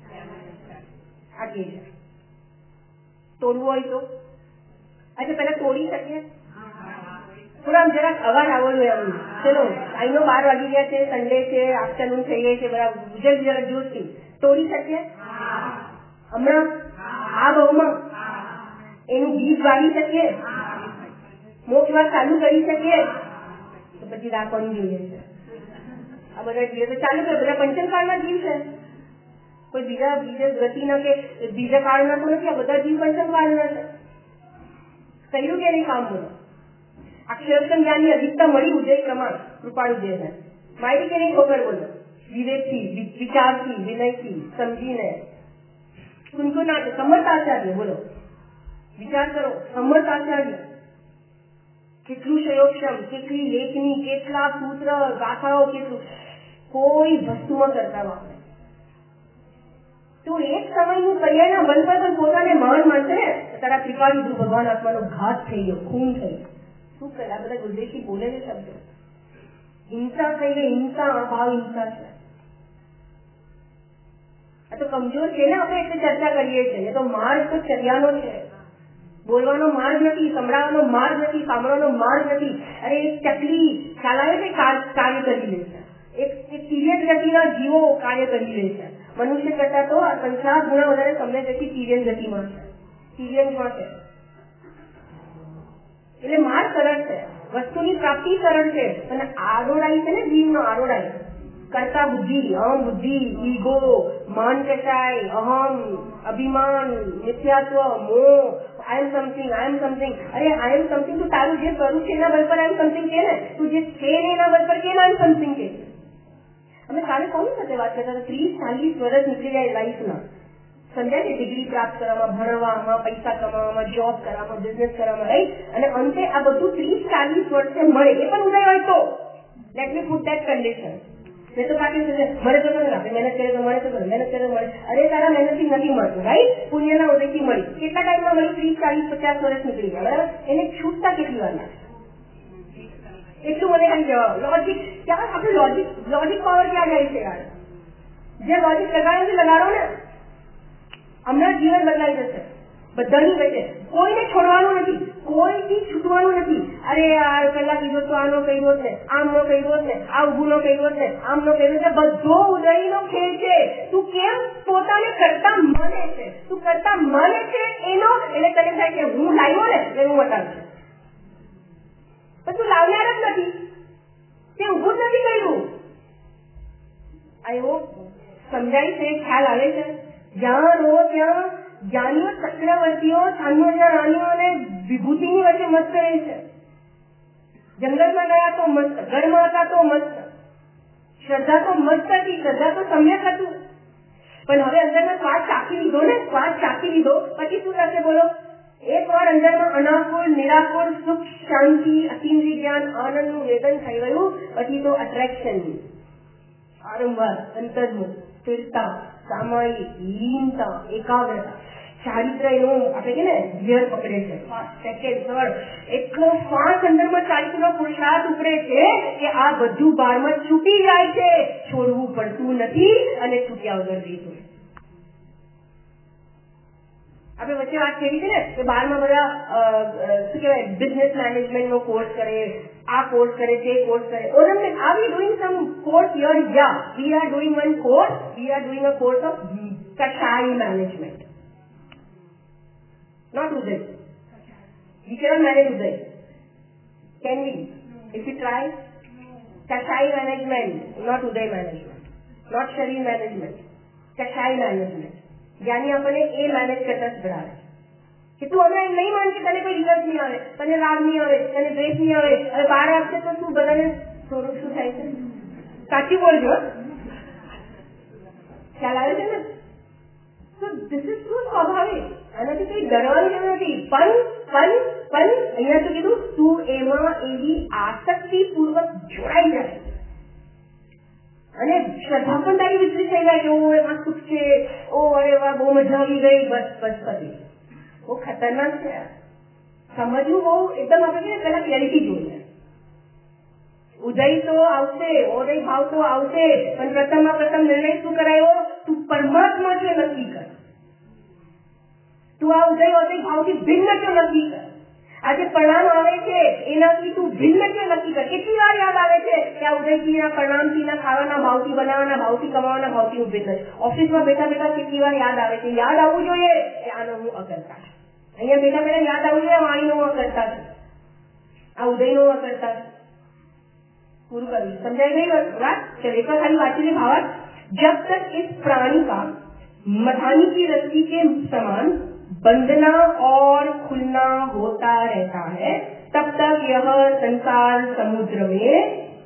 A: આટલી છે. તોડવું હોય તો આજે પેલા તોડી શકીએ? થોડા આમ જરાક અવાજ આવો જોઈએ. એમ ચલો આઈનો બાર વાગી ગયા છે, સન્ડે છે, આફ્ટરનૂન થઈ ગઈ છે, બરાબર જલ્દી જરા જોશથી તોડી શકીએ હમણાં આ બહુમાં? એનું ગીત ગાડી શકીએ? મોક્ષ વાત ચાલુ કરી શકીએ? તો પછી રાખવાની જોઈએ છે. આ બધા જીવે તો ચાલુ કરે, બધા પંચમ કાળના જીવ છે, કોઈ બીજા બીજા ગતિના કે બીજા કાળના તો નથી. આ બધા જીવ પંચમ કાળના છે. કર્યું કે નહીં કામ? બોલો. અક્ષરક્ષમ જ્ઞાનની અધિકતા મળી ઉદય પ્રમાણ કૃપાળુ દેવને માહિતી કે નહીં ખબર? બોલો. વિવેકથી, વિચારથી, વિનયથી સમજીને કુંકુના સમર્થ આચાર્ય. બોલો વિચાર કરો, સમર્થ આચાર્ય કેટલું સંયોક્ષમ, કેટલી લેખની, કેટલા સૂત્ર ગાથાઓ, કેટલું કોઈ વસ્તુમાં કરતા વાપરે. તું એક સમયનું પર્યાયના બલ પર પણ પોતાને મહાન માનશે ને, તારા કૃપાળુ ગુરુ ભગવાન આત્માનો ઘાત થઈ ગયો, ખૂન થઈ ગયો. શું કરે? આ બધા ગુરદેશી બોલે છે શબ્દો. હિંસા થઈ ગઈ, હિંસા ભાવ હિંસા છે. આ તો કમજોર છે ને, આપણે એટલે ચર્ચા કરીએ છીએ. તો માર્ગ તો ચર્યાનો છે, બોલવાનો માર્ગ નથી, સંભળાવવાનો માર્ગ નથી, સાંભળવાનો માર્ગ નથી. અરે એક ચકલી ખ્યાલ આવે છે કાર્ય કરી લે છે, એક તિર્યક ગતિના જીવો કાર્ય કરી લે છે. મનુષ્ય કરતા તો સંસાર ગુણા વધારે તમને જતી તિર્યક ગતિમાં છે, તિર્યકમાં છે. એટલે માર્ગ સરળ છે, વસ્તુની પ્રાપ્તિ સરળ છે, અને આરોડાઈ છે ને જીવનો આરોડાઈ કરતા બુદ્ધિ, અહમ બુદ્ધિ, ઈગો, માન કસાય, અહમ, અભિમાન, મિથ્યાત્વ, મોહ, આઈ am something, I am something. અરે આઈ એમ સમથિંગ તું તારું જે કરું છે એના બલ પર આઈ એમ સમથિંગ કે ને, તું જે છે ને એના બલ પર કેમ આઈ એમ સમથિંગ કે? અમે કાલે કોની સાથે વાત કરતા હતા? ત્રીસ ચાલીસ વર્ષ નીકળી જાય લાઈફના, સમજાય છે? ડિગ્રી પ્રાપ્ત કરવામાં, ભણવામાં, પૈસા કમાવામાં, જોબ કરવામાં, બિઝનેસ કરવામાં, રાઈટ? અને અંતે આ બધું ત્રીસ ચાલીસ વર્ષે મળે, એ પણ ઉદય હોય તો let me put that condition. મેં તો બાકી મળે તો કરે, આપણે મહેનત કરીએ તો મળે તો કરે, મહેનત કરીએ તો મળે. અરે તારા મહેનતથી નથી મળતું, રાઈટ? પુણ્યના ઉદયથી મળી. કેટલા ટાઈમમાં મળી? ત્રીસ ચાલીસ પચાસ વર્ષ નીકળી ગયા, બરાબર? એને છૂટતા કેટલી વાર લાગે? એટલું મને ખાલી જવાબ. લોજિક ક્યાં? આપણે લોજિક લોજિક પાવર ક્યાં જાય છે યાર? જે લોજિક લગાડે છે લગાડો ને, હમણાં જીવન બદલાઈ જશે બધાની વચ્ચે. કોઈને છોડવાનું નથી, કોઈથી છૂટવાનું નથી. અરે યાર પેલા કીધું તો આનો કર્યો છે, આમ નો કર્યો છે, આ ઉભું નો કર્યો છે, આમ નો કર્યો છે, બધો ઉદયનો ખેલ છે. તું કેમ પોતાને કરતા મને છે? તું કરતા મને છે એનો એટલે તને થાય કે હું લાવ્યો ને એટલે હું વટાવું છું. પણ તું લાવનાર જ નથી, તે ઉભું જ નથી કર્યું. આઈ હોપ સમજાય છે? ખ્યાલ આવે છે? જ્યાં રહો ત્યાં જ્ઞાનીઓ ચક્રવર્તીઓ છાન્યોજા રાણીઓ અને વિભૂતિની વચ્ચે મસ્ત રહે છે. જંગલમાં ગયા તો મસ્ત, ઘરમાં હતા તો મસ્ત, શ્રદ્ધા તો મસ્ત હતી, શ્રદ્ધા તો સમ્યક હતું. પણ હવે અંદરનો સ્વાદ ચાખી લીધો ને, સ્વાદ ચાખી લીધો પછી શું થશે બોલો? એક વાર અંદરમાં અનાકુળ નિરાકુળ સુખ શાંતિ અતિન્દ્રિય જ્ઞાન આનંદનું વેદન થઈ ગયું પછી તો અટ્રેક્શન, વારંવાર અંતર્મુખ, સ્થિરતા, સામાયિક, લીનતા, એકાગ્રતા, ચારિત્ર એનું આપણે કે ને ધ્યેય પકડે છે. સેકન્ડ થર્ડ એટલો શ્વાસ અંદરમાં ચારિત્રનો પુરુષાર્થ ઉપરે છે કે આ બધું બારમાં છૂટી જાય છે, છોડવું પડતું નથી અને છૂટ્યા વગર રહીશું. આપણે વચ્ચે વાત કરી છે ને કે બારમાં બધા શું કહેવાય બિઝનેસ મેનેજમેન્ટ નો કોર્સ કરે, આ કોર્સ કરે, તે કોર્સ કરે. ઓલમ are we doing some course here? Yeah, we are doing one course. We are doing a course of kashay management. Not Uday. We cannot manage Uday. Can we? If we try, Kashai management, not Uday management, not Sharir management, Kashai management. જ્ઞાની આપણને એ manage કરતા શીખડાવે કે તું હમણાં એમ નહીં માન કે તને કોઈ વિગત નહીં આવે, તને રાગ નહીં આવે, તને દ્વેષ નહીં આવે, હવે બાર આપશે તો શું બધાને થોડું શું થાય છે? સાચું બોલજો. ખ્યાલ આવે છે ને? So this is so સ્વાભાવિક. આનાથી કઈ ડરવાની જરૂર નથી. પણ પણ પણ અહીંયા તો કીધું તું એમાં એવી આસક્તિપૂર્વક જોડાઈ જાય અને શ્રદ્ધા પણ તારી વિચલિત થઈ જાય કે ઓ એમાં સુખ છે, ઓ અરે વાહ બહુ મજા આવી ગઈ, બસ બસ પછી બહુ ખતરનાક છે. સમજવું બહુ એકદમ આપણે પેલા ક્લેરિટી જોઈએ. ઉદય તો આવશે, ઓદય ભાવ તો આવશે, પણ પ્રથમમાં પ્રથમ નિર્ણય શું કરાયો? તું પરમાત્મા છે નક્કી કર. તું આ ઉદય ઓદય ભાવથી ભિન્ન છે નક્કી કર. આજે પરિણામ આવે છે એનાથી તું ભિન્ન છે નક્કી કર. કેટલી વાર યાદ આવે છે કે આ ઉદયથી ના પરિણામથી ના ખાવાના ભાવથી બનાવવાના ભાવથી કમાવાના ભાવથી હું ભિન્ન. ઓફિસમાં બેઠા બેઠા કેટલી વાર યાદ આવે છે? યાદ આવવું જોઈએ કે આનો હું અકર્તા છું. અહીંયા બેઠા બેઠા યાદ આવવું જોઈએ વાણીનો હું અકર્તા છું, આ ઉદયનો હું અકર્તા છું. पूर्व करी समझाई गई बात? चलिए एक बार खाली वाची भावार्थ. जब तक इस प्राणी का मथानी की रस्सी के समान बंधना और खुलना होता रहता है तब तक यह संसार समुद्र में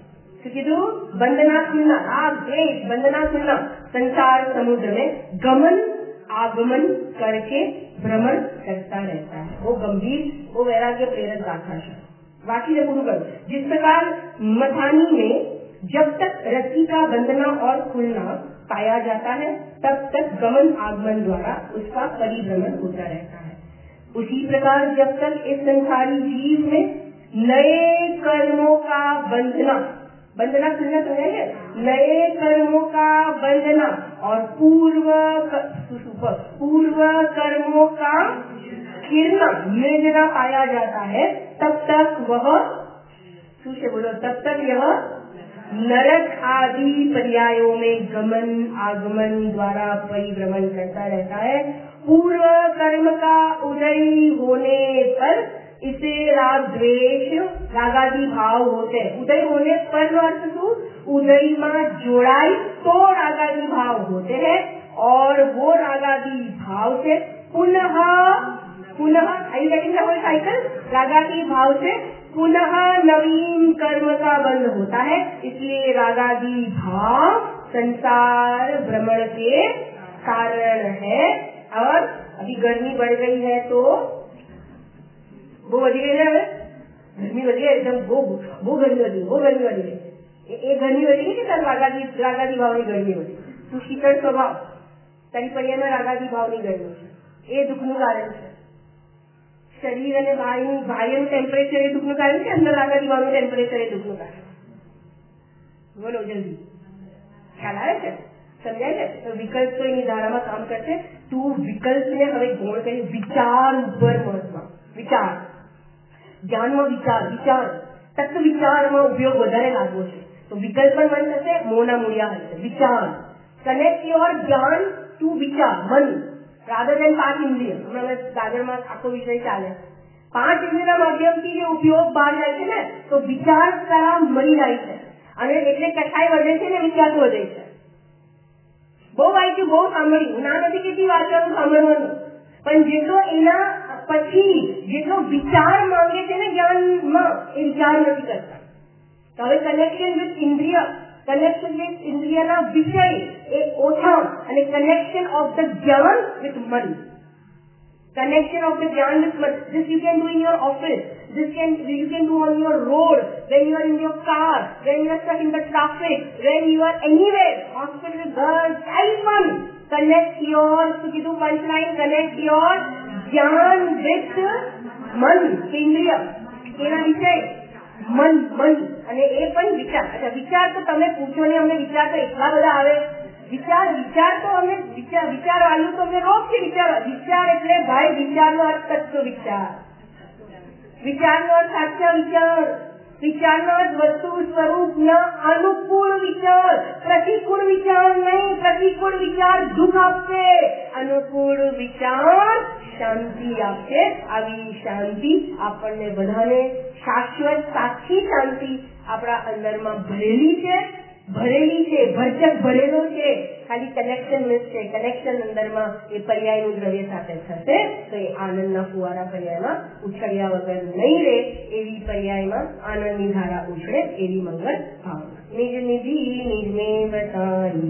A: बंधना खुलना आप देश बंधना खुलना संसार समुद्र में गमन आगमन करके भ्रमण करता रहता है. वो गंभीर वो वैराग्य प्रेरक गाथा है. वाकी से पूर्ण करो. जिस प्रकार मथानी में जब तक रस्सी का बंधना और खुलना पाया जाता है तब तक गमन आगमन द्वारा उसका परिभ्रमण होता रहता है, उसी प्रकार जब तक इस संसारी जीव में नए कर्मों का बंधना बंधना खुलना समझाइए, नए कर्मों का बंधना और पूर्व पूर्व कर्मों का गिरना निर्जना पाया जाता है तब तक वह से बोलो तब तक यह नरक आदि पर्यायों में गमन आगमन द्वारा परिभ्रमण करता रहता है. पूर्व कर्म का उदय होने पर इसे राग द्वेष रागादि भाव होते हैं. उदय होने पर अर्थ शू? उदय में जोड़ाई तो रागादि भाव होते हैं और वो रागादि भाव से पुनः पुनः I getting the whole cycle. रागादि भाव से पुनः नवीन कर्म का बंध होता है. इसलिए रागादि भाव संसार भ्रमण के कारण है. और अभी गर्मी बढ़ गई है तो वो बढ़ गई है, गर्मी बढ़ गई एकदम वो वो गर्मी बढ़ी वो गर्मी बढ़ी गई एक गर्मी बढ़ी गई कि सर रागादि रागादि भाव ની ગરમી વધી. તું શીતળ સ્વભાવ તારી પૈયામાં રાગાદि ભાવની ગરમી છે એ દુઃખનું કારણ છે. શરીર અને ભાઈનું ભાઈનું ટેમ્પરેચર એ દુઃખનું કારણ છે, અંદર રાગાદि ભાવનું ટેમ્પરેચર એ દુઃખનું કારણ. બોલો જલ્દી ખ્યાલ આવે છે? સમજાય છે? તો વિકલ્પ તો એની ધારામાં કામ કરશે. તું વિકલ્પને હવે ગૌણ કરી વિચાર ઉપર મહત્વ વિચાર જ્ઞાનમાં વિચાર વિચાર તત્વ વિચારમાં ઉપયોગ વધારે લાગવો છે તો વિકલ્પ પણ મન થશે. મોના મૂળિયા હશે વિચાર. કનેક્ટ યોર જ્ઞાન ટુ વિચાર મન રાધર દેન પાંચ ઇન્દ્રિય. હમણાં દાદરમાં આખો વિષય ચાલે. પાંચ ઇન્દ્રિયના માધ્યમથી જે ઉપયોગ બહાર જાય છે ને તો વિચાર કલા મળી જાય છે અને એટલે કસાય વધે છે ને વિચાર વધે છે. બહુ વાંચ્યું, બહુ સાંભળ્યું, ના નથી કેતી વાંચવાનું સાંભળવાનું, પણ જેટલો એના પછી જેટલો વિચાર માંગે છે ને જ્ઞાનમાં, એ વિચાર નથી કરતા. તો હવે connection with indriya, connection with ઇન્દ્રિયના વિષય એ ઓછા, અને connection of the gyan with man. Connection of the Jnana with Mat. This you can do in your office. This can you can do on your road, when you are in your car, when you are stuck in the traffic, when you are anywhere, hospital, bus, anyone. Connect your, so you do punchline, connect your Jnana with Man, Indriya. એના વિષય મન મન અને એ પણ વિચાર. અચ્છા, વિચાર તો તમે પૂછો ને, અમને વિચાર તો એટલા બધા આવે. વિચાર વિચાર તો અમે વિચાર વિચાર વાળું તો અમને રોજ છે વિચાર. વિચાર એટલે ભાઈ વિચારનો અર્થ સચ્ચો વિચાર, વિચારનો અર્થ સાચા વિચાર, વિચારનો અર્થ વસ્તુ સ્વરૂપના અનુકૂળ વિચાર. પ્રતિકૂળ વિચાર નહીં, પ્રતિકૂળ વિચાર દુઃખ આપશે, અનુકૂળ વિચાર શાંતિ આપશે. આવી શાંતિ આપણને બધાને શાશ્વત સાચી શાંતિ આપણા અંદરમાં ભરેલી છે, ભરેલી છે, ભરચક ભરેલો છે. ખાલી કનેક્શન મિસ છે. કનેક્શન અંદરમાં એ પર્યાયનું દ્રવ્ય સાથે થશે તો એ આનંદના ફુવારા પર્યાયમાં ઉછળ્યા વગર નહીં રહે, એવી પર્યાયમાં આનંદની ધારા ઉછળે, એવી મંગળ ભાવના. નિજ નિધિ નિજ में बताई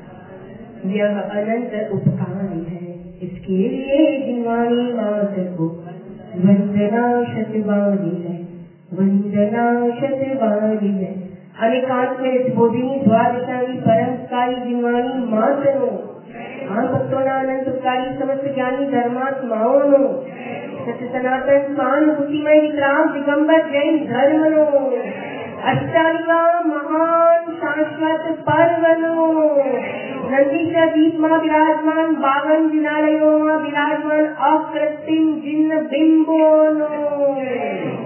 A: यह अनंत उपकारी है, इसके लिए जिनवाणी मात को वंदना शतवारी है, वंदना शतवारी है. અનેકાંતને બોધિની દ્વાદશાની પરંપરાની જીવવાની માતનો, આ ભક્તોના અનંત ઉપકારી સમસ્ત જ્ઞાની ધર્માત્માઓનો, સત્ય સનાતન સહાનુભૂતિમય વિતરાગ દિગંબર જૈન ધર્મનો, અષ્ટાંગા મહાન શાશ્વત પર્વનો, નંદીશ દીપમાં બિરાજમાન બાવન જિનાલયોમાં બિરાજમાન અકૃત્રિમ જિન્ન બિંબોનો,